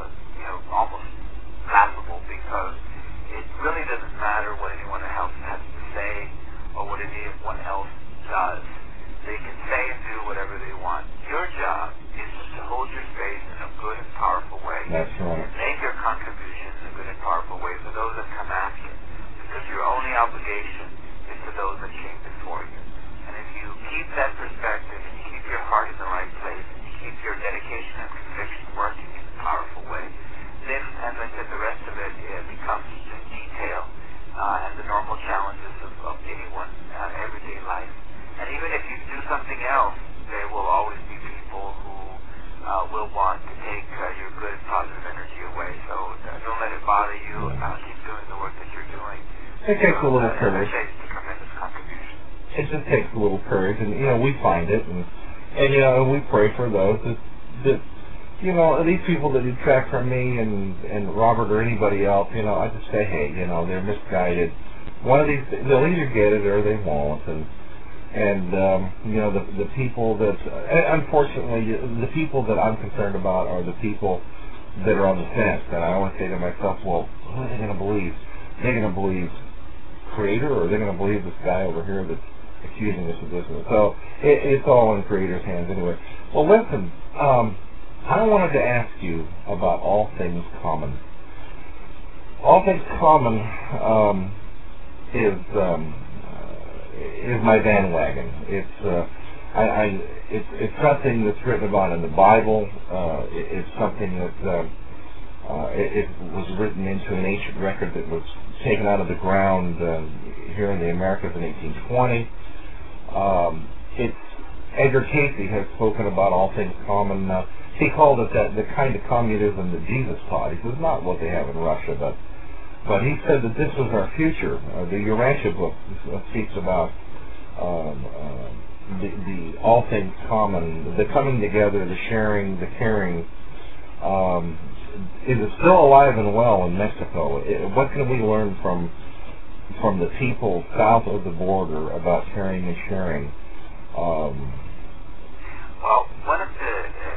almost laughable, because it really doesn't matter what anyone else has to say or what anyone else does. They can say and do whatever they want. Your job is just to hold your space in a good and powerful way. That's right. Make your contribution in a good and powerful way for those that come after you, because your only obligation is to those that came before you. And if you keep that perspective and you keep your heart in the right place and you keep your dedication and conviction working in a powerful way, then, as I said, the rest of it becomes just detail and the normal challenges of anyone everyday life. And even if you do something else, there will always be people who will want to take your good positive energy away. So don't let it bother you. Keep doing the work that you're doing. It takes a little courage. It's a tremendous contribution. It just takes a little courage, and we find it, and we pray for those that these people that detract from me and Robert or anybody else. I just say, hey, they're misguided. One of these, they'll either get it or they won't, and the people that, unfortunately, the people that I'm concerned about are the people that are on the fence. And I always say to myself, well, who are they going to believe? They're going to believe Creator, or they're going to believe this guy over here that's accusing us of this. So it's all in Creator's hands anyway. Well, listen, I wanted to ask you about All Things Common. All Things Common is my bandwagon. It's something that's written about in the Bible. It's something that it was written into an ancient record that was taken out of the ground here in the Americas in 1820. Edgar Casey has spoken about All Things Common. He called it the kind of communism that Jesus taught. He says not what they have in Russia, but he said that this was our future. The Urantia book speaks about the All Things Common, the coming together, the sharing, the caring. Is it still alive and well in Mexico? What can we learn from the people south of the border about caring and sharing? Well, one of the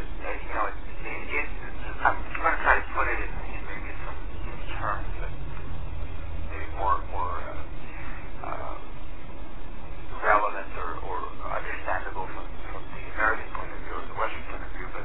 I'm going to try to put it in maybe some terms that maybe more relevant or understandable from the American point of view or the Western point of view. But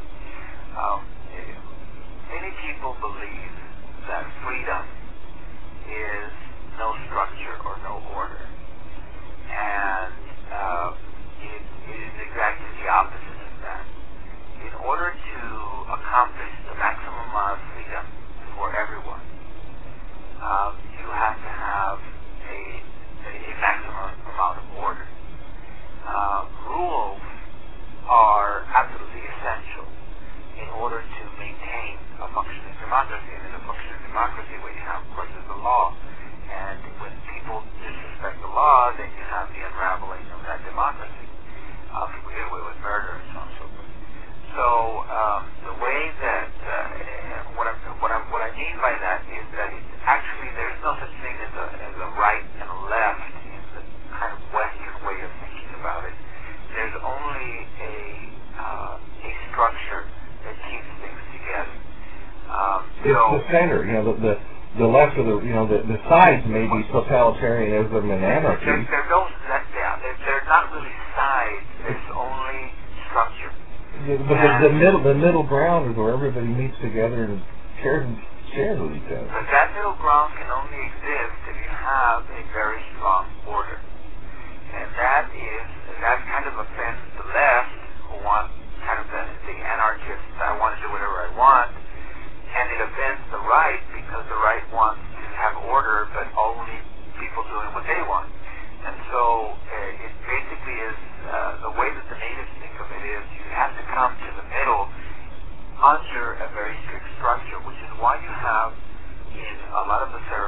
many people believe that freedom is no structure or no order, and it is exactly the opposite of that. In order to accomplish the maximum amount of freedom for everyone, you have to have a maximum amount of order. Rules are absolutely essential in order to maintain a functioning democracy. And in a functioning democracy, what you have, of course, is the law. And when people disrespect the law, then you have the unraveling of that democracy. People get away with murder and so on and so forth. So the way that what I mean by that is that it's actually there's no such thing as a right and a left in the the center. You know, the left of the sides may be totalitarianism and anarchy. They're not really sides. It's only structure. But the middle ground is where everybody meets together and shares with each other. But that middle ground can only exist if you have a very strong order. And that kind of offends the left, who want kind of the anarchist, I want to do whatever I want, and it offends the right because the right wants to have order, but only people doing what they want. And so it basically is, the way that the natives think of it is, you have to come to the middle under a very strict structure, which is why you have in a lot of the ceremonies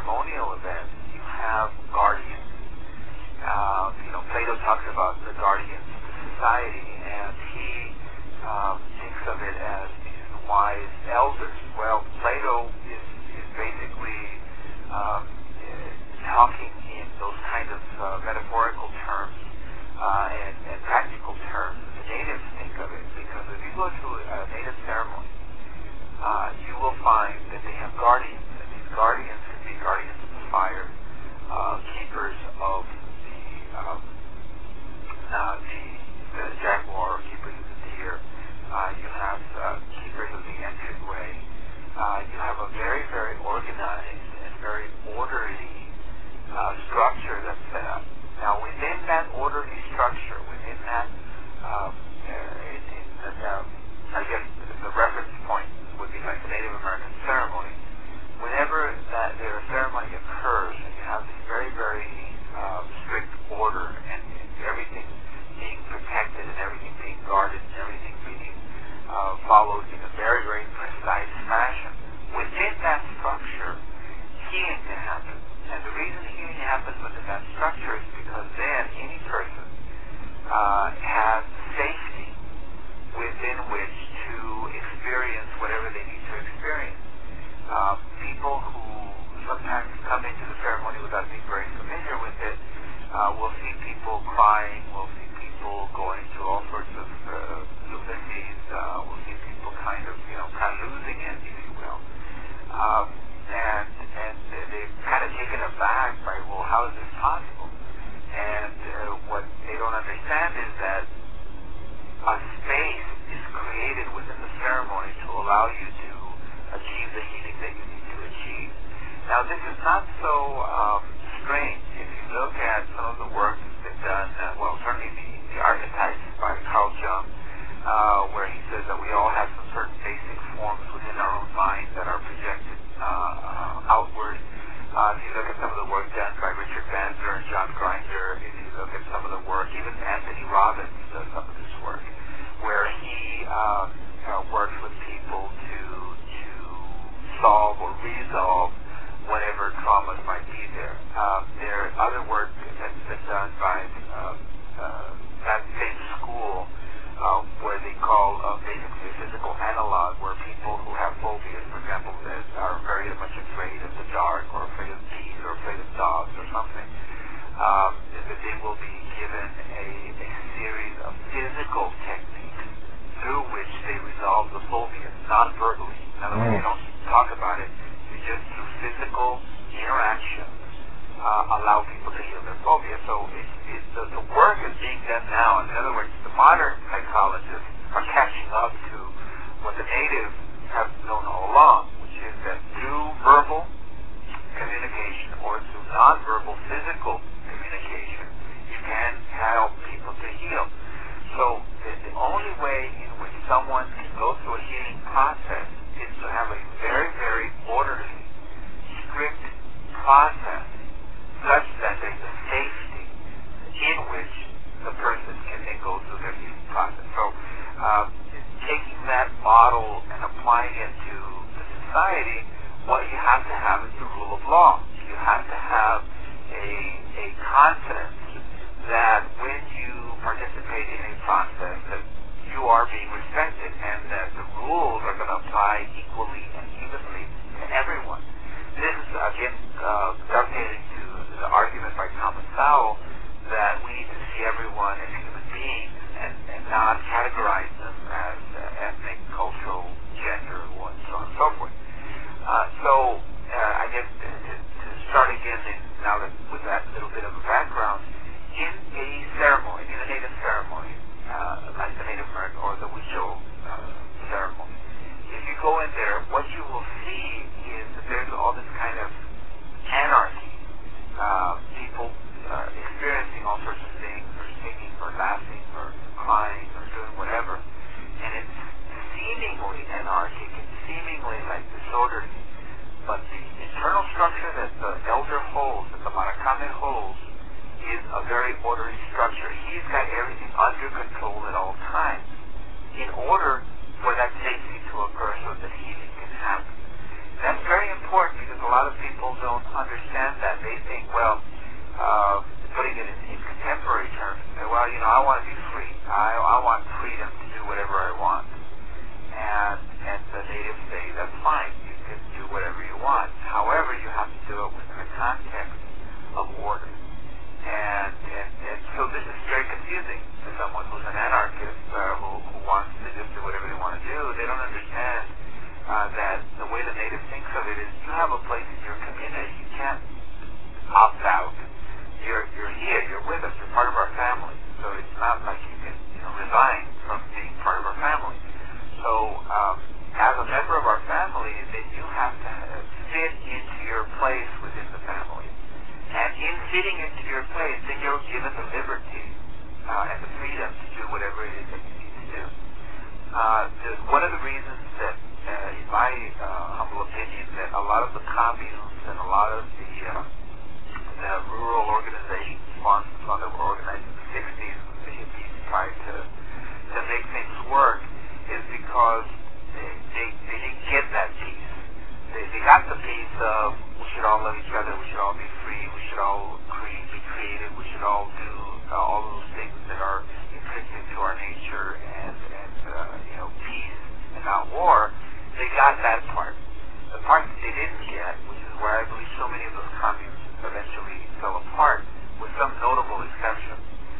given the liberty and the freedom to do whatever it is that you need to do. One of the reasons that, in my humble opinion, that a lot of the communes and a lot of the rural organizations, funds that were organized in the 60s, the hippies tried to make things work, is because they didn't get that piece. They got the piece of we should all love each other, we should all be free, we should all be creative, we should all do all those things that are intrinsic to our nature and peace and not war. They got that part. The part that they didn't get, which is where I believe so many of those communes eventually fell apart, with some notable exceptions,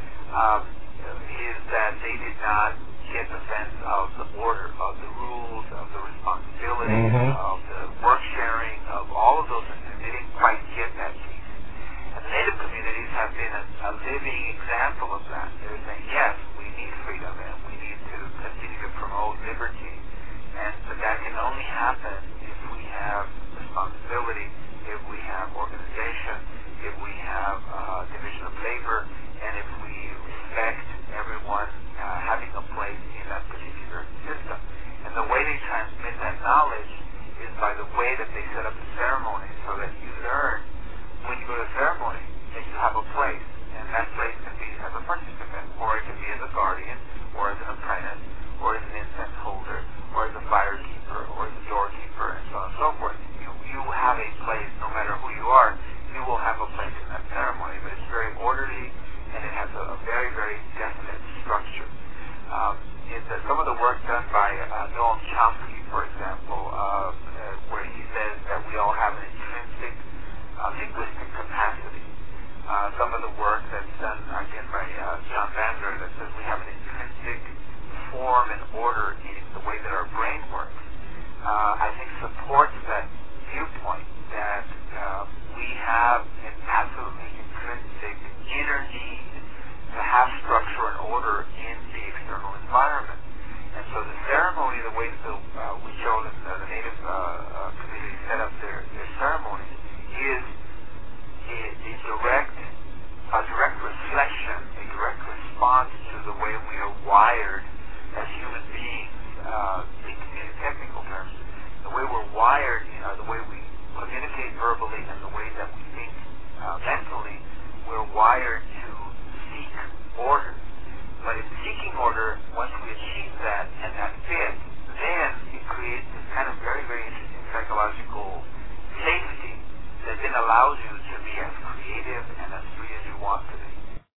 is that they did not get the sense of the order, of the rules, of the responsibility, of the work sharing, of all of those things. They didn't quite get that piece. And the Native communities have been a living example of that. They're saying, yes, we need freedom and we need to continue to promote liberty. But that can only happen if we have responsibility, if we have organization, if we have division of labor, and if we respect everyone having a place in that particular system. And the way they transmit that knowledge is by the way that they set up the ceremony, so that you learn when you go to a ceremony that you have a place, and that place can be as a participant, or it can be as a guardian, or as an apprentice, or as an incense holder, or as a firekeeper, or as a doorkeeper, and so on and so forth. You have a place, no matter who you are, you will have a place in that ceremony, but it's very orderly, and it has a very, very definite structure. Some of the work done by Noam Chomsky, for example, where he says that we all have an intrinsic linguistic capacity. Some of the work that's done, again, by John Vander, that says we have an intrinsic form and order in the way that our brain works, I think supports that viewpoint that we have an absolutely intrinsic inner need to have structure and order in the external environment. And so the ceremony, the way that we showed in the Native community set up their ceremonies, is a direct reflection, a direct response to the way we are wired as human beings, speaking in technical terms. The way we're wired, the way we communicate verbally and the way that we think mentally, we're wired to seek order. But in seeking order, once we achieve that and that fits, then it creates this kind of very, very interesting psychological safety that then allows you to be as creative and as free as you want to be.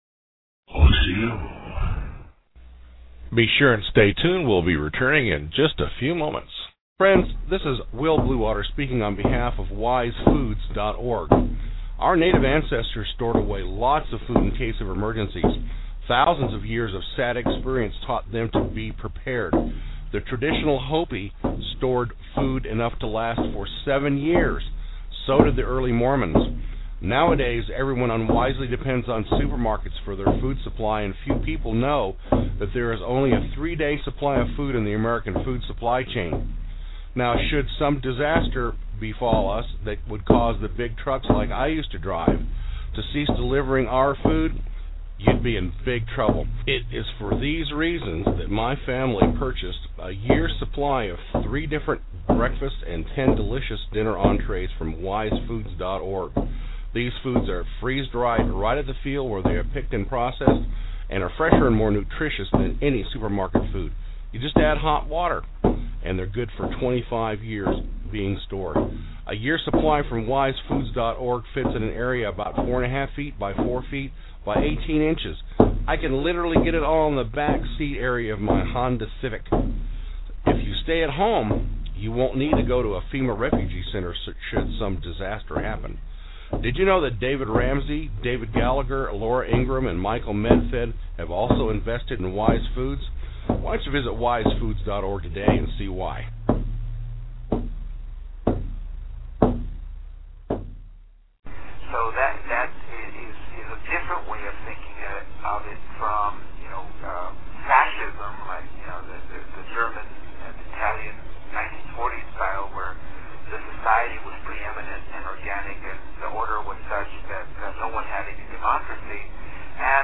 Be sure and stay tuned. We'll be returning in just a few moments. Friends, this is Will Bluewater speaking on behalf of wisefoods.org. Our native ancestors stored away lots of food in case of emergencies. Thousands of years of sad experience taught them to be prepared. The traditional Hopi stored food enough to last for 7 years. So did the early Mormons. Nowadays, everyone unwisely depends on supermarkets for their food supply, and few people know that there is only a 3-day supply of food in the American food supply chain. Now, should some disaster befall us that would cause the big trucks like I used to drive to cease delivering our food, you'd be in big trouble. It is for these reasons that my family purchased a year's supply of 3 different breakfasts and 10 delicious dinner entrees from wisefoods.org. These foods are freeze-dried right at the field where they are picked and processed and are fresher and more nutritious than any supermarket food. You just add hot water, and they're good for 25 years being stored. A year's supply from wisefoods.org fits in an area about 4.5 feet by 4 feet by 18 inches. I can literally get it all in the back seat area of my Honda Civic. If you stay at home, you won't need to go to a FEMA refugee center should some disaster happen. Did you know that David Ramsey, David Gallagher, Laura Ingram, and Michael Medfed have also invested in Wise Foods? Why don't you visit wisefoods.org today and see why. So that is a different way of thinking of it from fascism, like the German and Italian 1940s style, where the society was preeminent and organic, and the order was such that no one had any democracy,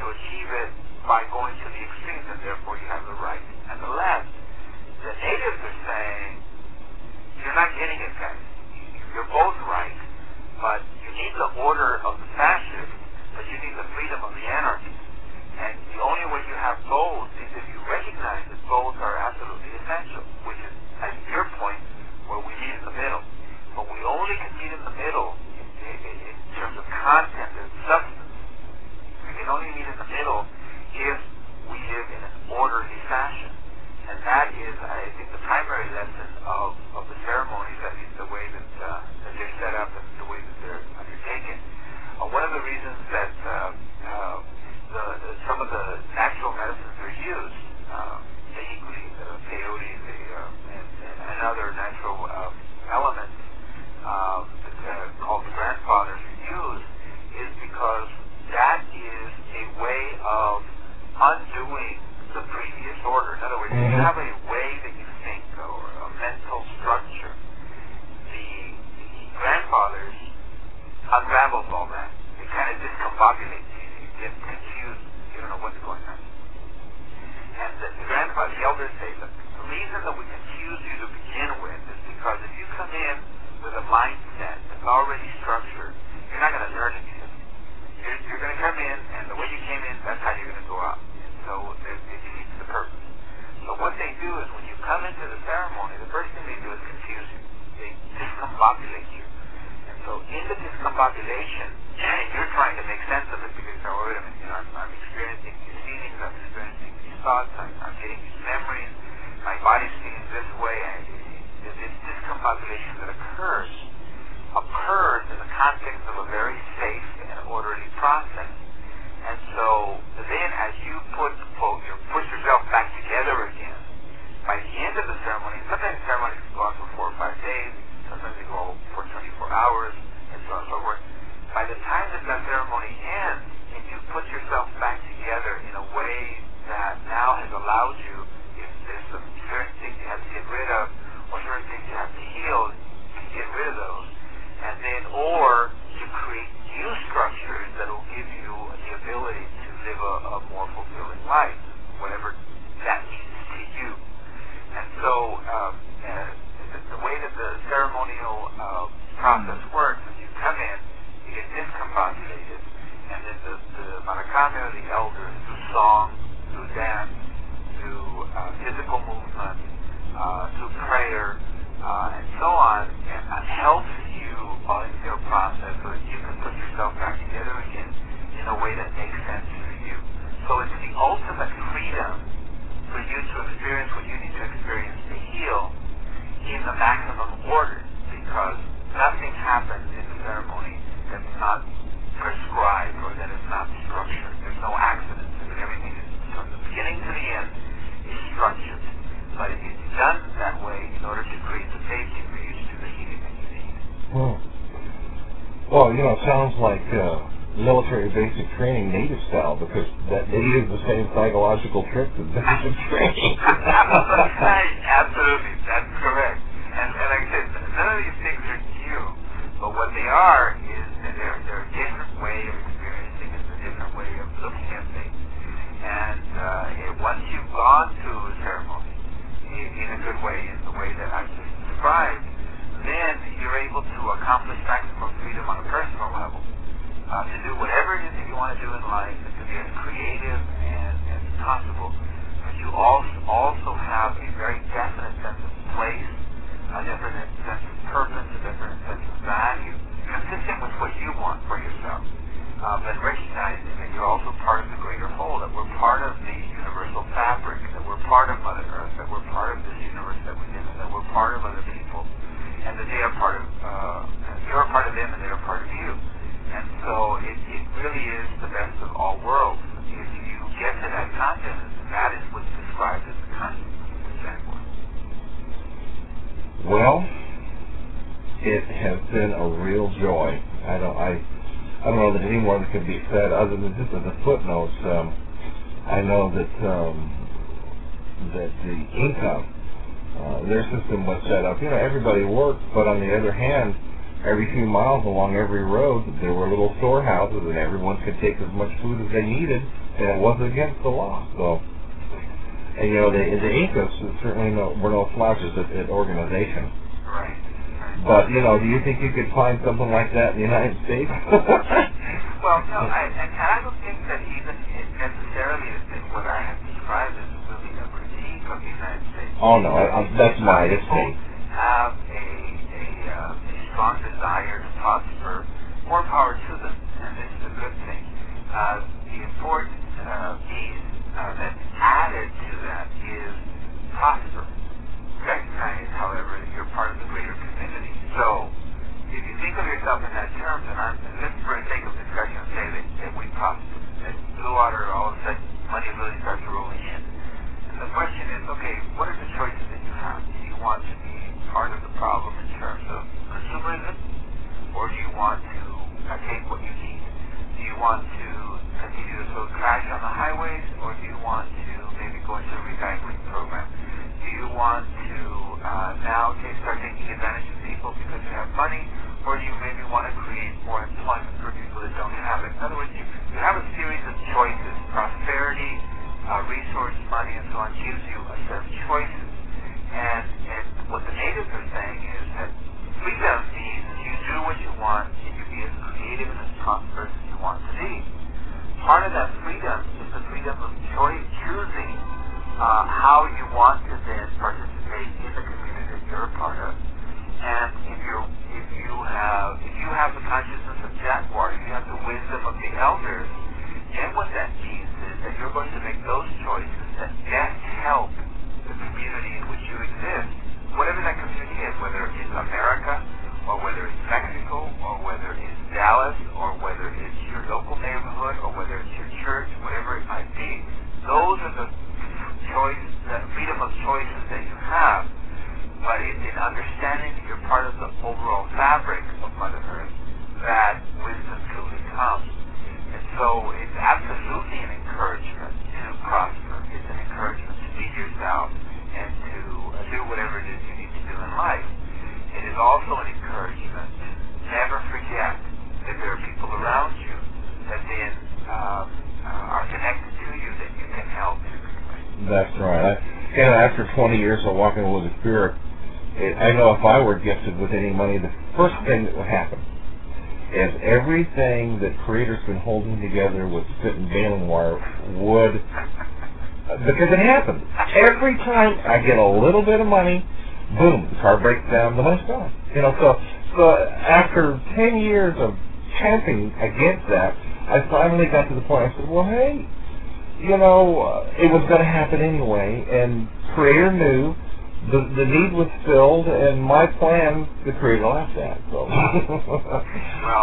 achieve it by going to the extremes, and therefore you have the right and the left. The natives are saying, you're not getting it, guys. You're both right, but you need the order of the fascists, but you need the freedom of the anarchists. And the only way you have both is if you recognize that both are absolutely essential, which is, at your point, where we meet in the middle. But we only can meet in the middle in terms of content and substance. We can only meet in the middle if we live in an orderly fashion. And that is, I think, the primary lesson of the ceremonies, at least the way that they're set up and the way that they're undertaken. One of the reasons that some of the natural medicines are used, the hikuri, the peyote, and other natural elements called the grandfathers are used, is because that is a way of undoing the previous order. In other words, if you have a way that you think or a mental structure, the grandfathers unravels all that. It kind of discombobulates you. You get confused. You don't know what's going on. And the elders say that the reason that we confuse you to begin with is because if you come in with a mindset that's already structured, you're not going to learn anything. You're going to come in, and the way you came in, that's how you're going to go out. And so it defeats the purpose. So what they do is when you come into the ceremony, the first thing they do is confuse you. They discombobulate you. And so in the discombobulation, you're trying to make sense of it because you know, wait a minute, I'm experiencing these feelings, I'm experiencing these thoughts, I'm getting these memories, my body's feeling this way, and this discombobulation that occurs in the context of a very safe and orderly process. And so then as you push yourself back together again, by the end of the ceremony, sometimes ceremonies go on for 4 or 5 days, sometimes they go for 24 hours, and so on and so forth. By the time that ceremony ends, and you put yourself back together in a way that now has allowed you, if there's some certain things you have to get rid of, or certain things you have to heal, you can get rid of those. And then, or to create new structures that will give you the ability to live a more fulfilling life, whatever that means to you. And so, the way that the ceremonial process works is you come in, you get discombobulated, and then the Maracame or the elders, through song, through dance, through physical movement, through prayer, and so on, and helps you in your process so that you can put yourself back together again in a way that makes sense for you. So it's the ultimate freedom for you to experience what you need to experience to heal in the maximum order, because nothing happens in the ceremony that's not prescribed or that is not structured. There's no accidents. Everything is, from the beginning to the end, is structured. But it's done that way in order to create the safety for you to do the healing that you need. Well, it sounds like military basic training native style, because that it is the same psychological trick that basic training. Absolutely, that's correct. And like I said, none of these things are new, but what they are is that they're a different way of experiencing, it's a different way of looking at things. And once you've gone through a ceremony in a good way, in the way that I've just described, then you're able to accomplish maximum freedom on a personal level, to do whatever it is that you want to do in life, and to be as creative as possible. But you also have a very definite sense of place, a definite sense of purpose, a definite sense of value, consistent with what you want for yourself. But recognizing that you're also part of the greater whole, that we're part of the universal fabric, that we're part of Mother Earth, that we're part of this universe that we live in, that we're part of other people, and that they are part of, you're a part of them and they're a part of you. And so it really is the best of all worlds. If you get to that consciousness, that is what's described as the consciousness of the Zen world. Well, it has been a real joy. I don't know that any more could be said other than just as a footnote. I know that the Inca, their system was set up. Everybody worked, but on the other hand, every few miles along every road, there were little storehouses, and everyone could take as much food as they needed and it wasn't against the law. So, and the Incas certainly were no slouches at organization. Right. But do you think you could find something like that in the United States? Well, no, and I don't think that even necessarily what I have described is really a critique of the United States. Oh no, that's my estate. Have a strong desire to prosper. More power to them, and this is a good thing. The important piece that's added to that is prosper. Recognize, however, that you're part of the greater community. So, if you think of yourself in that terms, and let's for the sake of discussion say that we prosper, that Blue Water, all of a sudden, money really starts rolling in. And the question is, okay, what are the choices that you have? Do you want to be part of the problem in terms of consumerism, or do you want to take what you need? Do you want to continue to throw trash on the highways, or do you want to maybe go into a recycling program? Do you want to now start taking advantage of people because you have money, or do you maybe want to create more employment for people that don't have it? In other words, you have a series of choices. Prosperity, resource, money, and so on gives you a set of choices. And what the natives are saying is that freedom means you do what you want and you be as creative and as prosperous as you want to be. Part of that freedom is the freedom of choosing how you want to then participate in the community that you're a part of. And if you have the consciousness of Jaguar, if you have the wisdom of the elders, then what that means is that you're going to make those choices that best help the community in which you exist, whatever that community is, whether it's America, or whether it's Mexico, or whether it's Dallas, or whether it's your local neighborhood, or whether it's your church, whatever it might be. Those are the freedom of choices that you have. But in understanding that you're part of the overall fabric of Mother Earth, that wisdom truly comes. And so it's absolutely an encouragement to prosper. It's an encouragement to be yourself and to do whatever it is you need to do in life. It is also an encouragement to never forget that there are people around you that then are connected to you that you can help in a good way. That's right. After 20 years of walking with the Spirit, I know if I were gifted with any money, the first thing that would happen is everything that Creator's been holding together with spit and baling wire would, because it happens. Every time I get a little bit of money, boom, the car breaks down, the money's gone. So after 10 years of championing against that, I finally got to the point I said, well, hey, it was going to happen anyway, and Creator knew the need was filled, and my plan, the Creator laughed at. So. Well,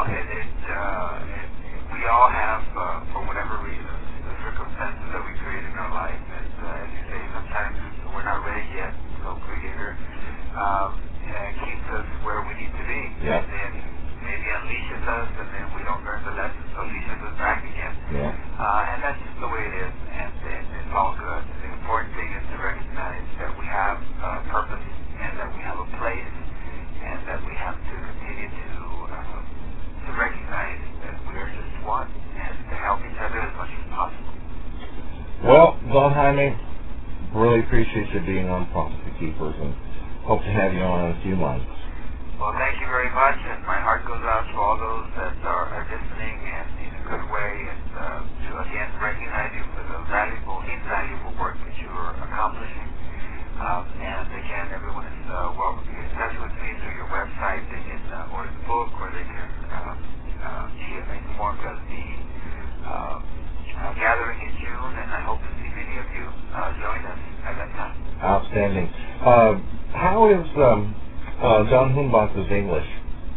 we all have, for whatever reason, the circumstances that we create in our life, and as you say, sometimes we're not ready yet, so Creator keeps us where we need to be, yeah. And then maybe unleashes us, and then we don't learn the lesson, so leashes us back again. Yeah. And that's just the way it is, and it's all good. The important thing is to recognize that we have a purpose, and that we have a place, and that we have to continue to recognize that we are just one, and to help each other as much as possible. Well, Don Jaime, really appreciate you being on Prophecy Keepers, and hope to have you on in a few months. Well, thank you very much, and my heart goes out to all those that are listening, and in a good way, and to again recognize you for the invaluable work that you are accomplishing. And again, everyone is welcome to get in touch with me through your website. They can order the book, or they can be informed of the gathering in June, and I hope to see many of you join us at that time. Outstanding. How is John Humbatz's English?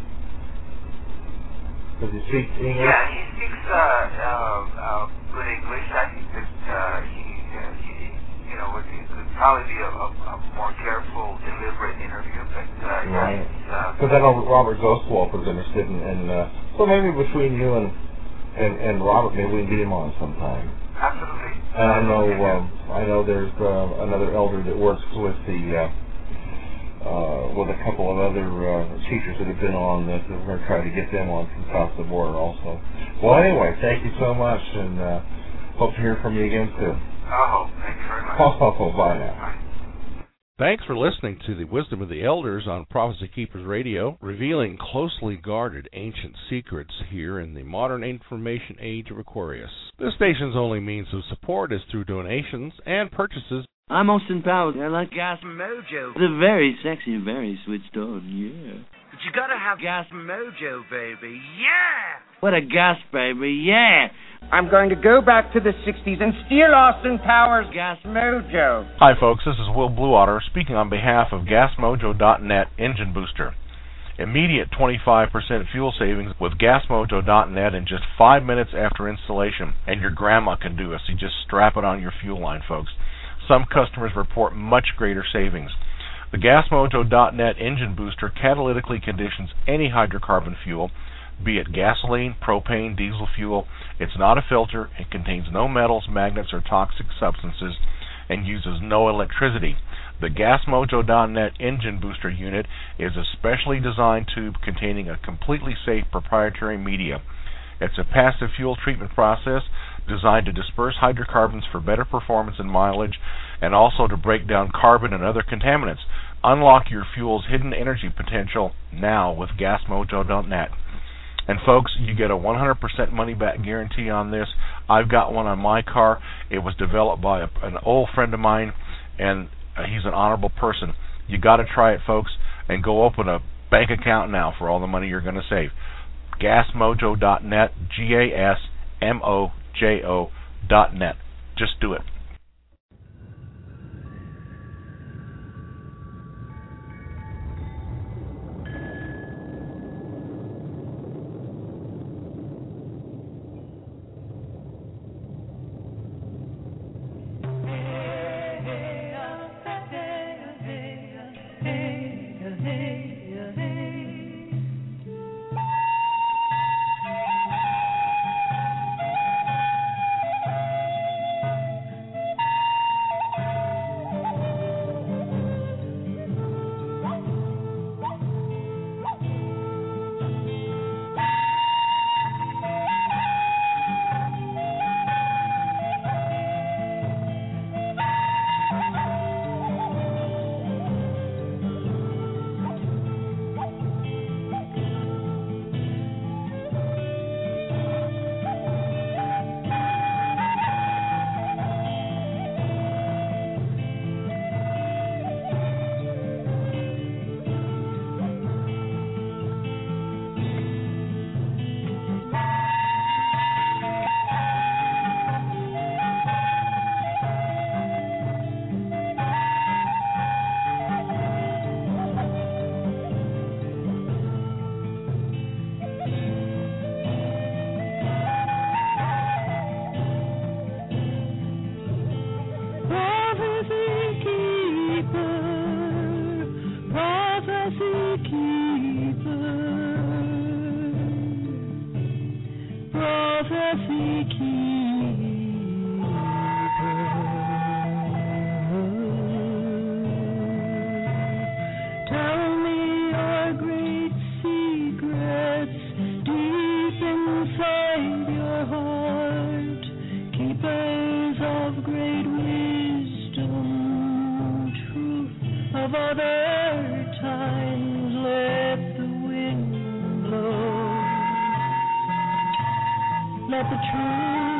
Does he speak English? Yeah, he speaks good English. I think that it could probably be a more careful, deliberate interview, but right. Because I know Robert Ghostwolf was interested in so maybe between you and Robert, maybe we can get him on sometime. Absolutely. And I know there's another elder that works with with a couple of other teachers that have been on this. We're going to try to get them on from south of the border also. Well, anyway, thank you so much, and Hope to hear from you again soon. Oh, thanks very much. Oh, bye now. Bye. Thanks for listening to the Wisdom of the Elders on Prophecy Keepers Radio, revealing closely guarded ancient secrets here in the modern information age of Aquarius. This station's only means of support is through donations and purchases. I'm Austin Powers. I like Gas Mojo. The very sexy, very switched on, yeah. But you gotta have Gas Mojo, baby. Yeah! What a gas, baby, yeah! I'm going to go back to the 60s and steal Austin Powers' Gas Mojo. Hi, folks. This is Will Bluewater speaking on behalf of GasMojo.net Engine Booster. Immediate 25% fuel savings with GasMojo.net in just 5 minutes after installation. And your grandma can do it, so you just strap it on your fuel line, folks. Some customers report much greater savings. The GasMojo.net Engine Booster catalytically conditions any hydrocarbon fuel, be it gasoline, propane, diesel fuel. It's not a filter. It contains no metals, magnets, or toxic substances, and uses no electricity. The GasMojo.net Engine Booster unit is a specially designed tube containing a completely safe proprietary media. It's a passive fuel treatment process designed to disperse hydrocarbons for better performance and mileage, and also to break down carbon and other contaminants. Unlock your fuel's hidden energy potential now with GasMojo.net. And folks, you get a 100% money-back guarantee on this. I've got one on my car. It was developed by an old friend of mine, and he's an honorable person. You got to try it, folks, and go open a bank account now for all the money you're going to save. GasMojo.net, GasMojo.net. Just do it. Let the truth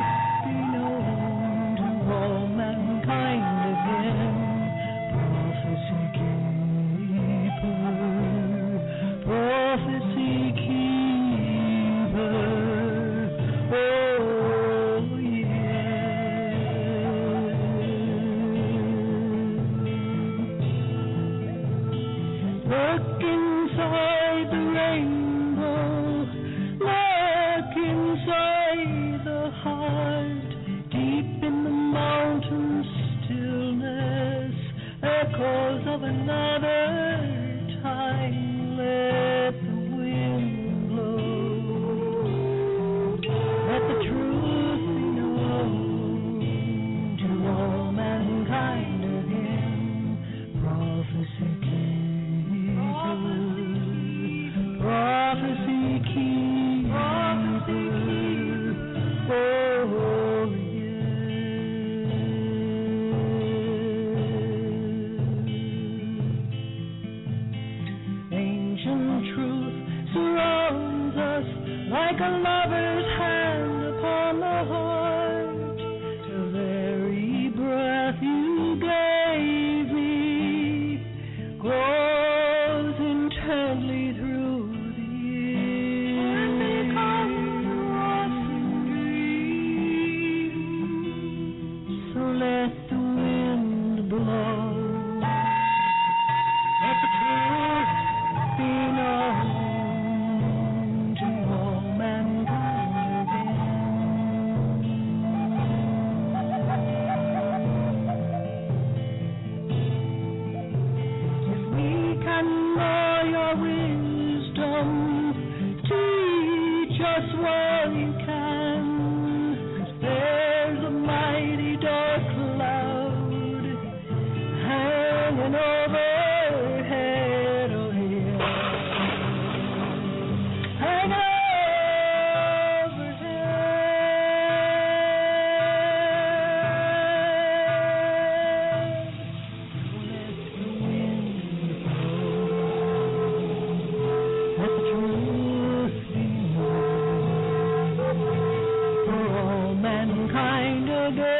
Friday.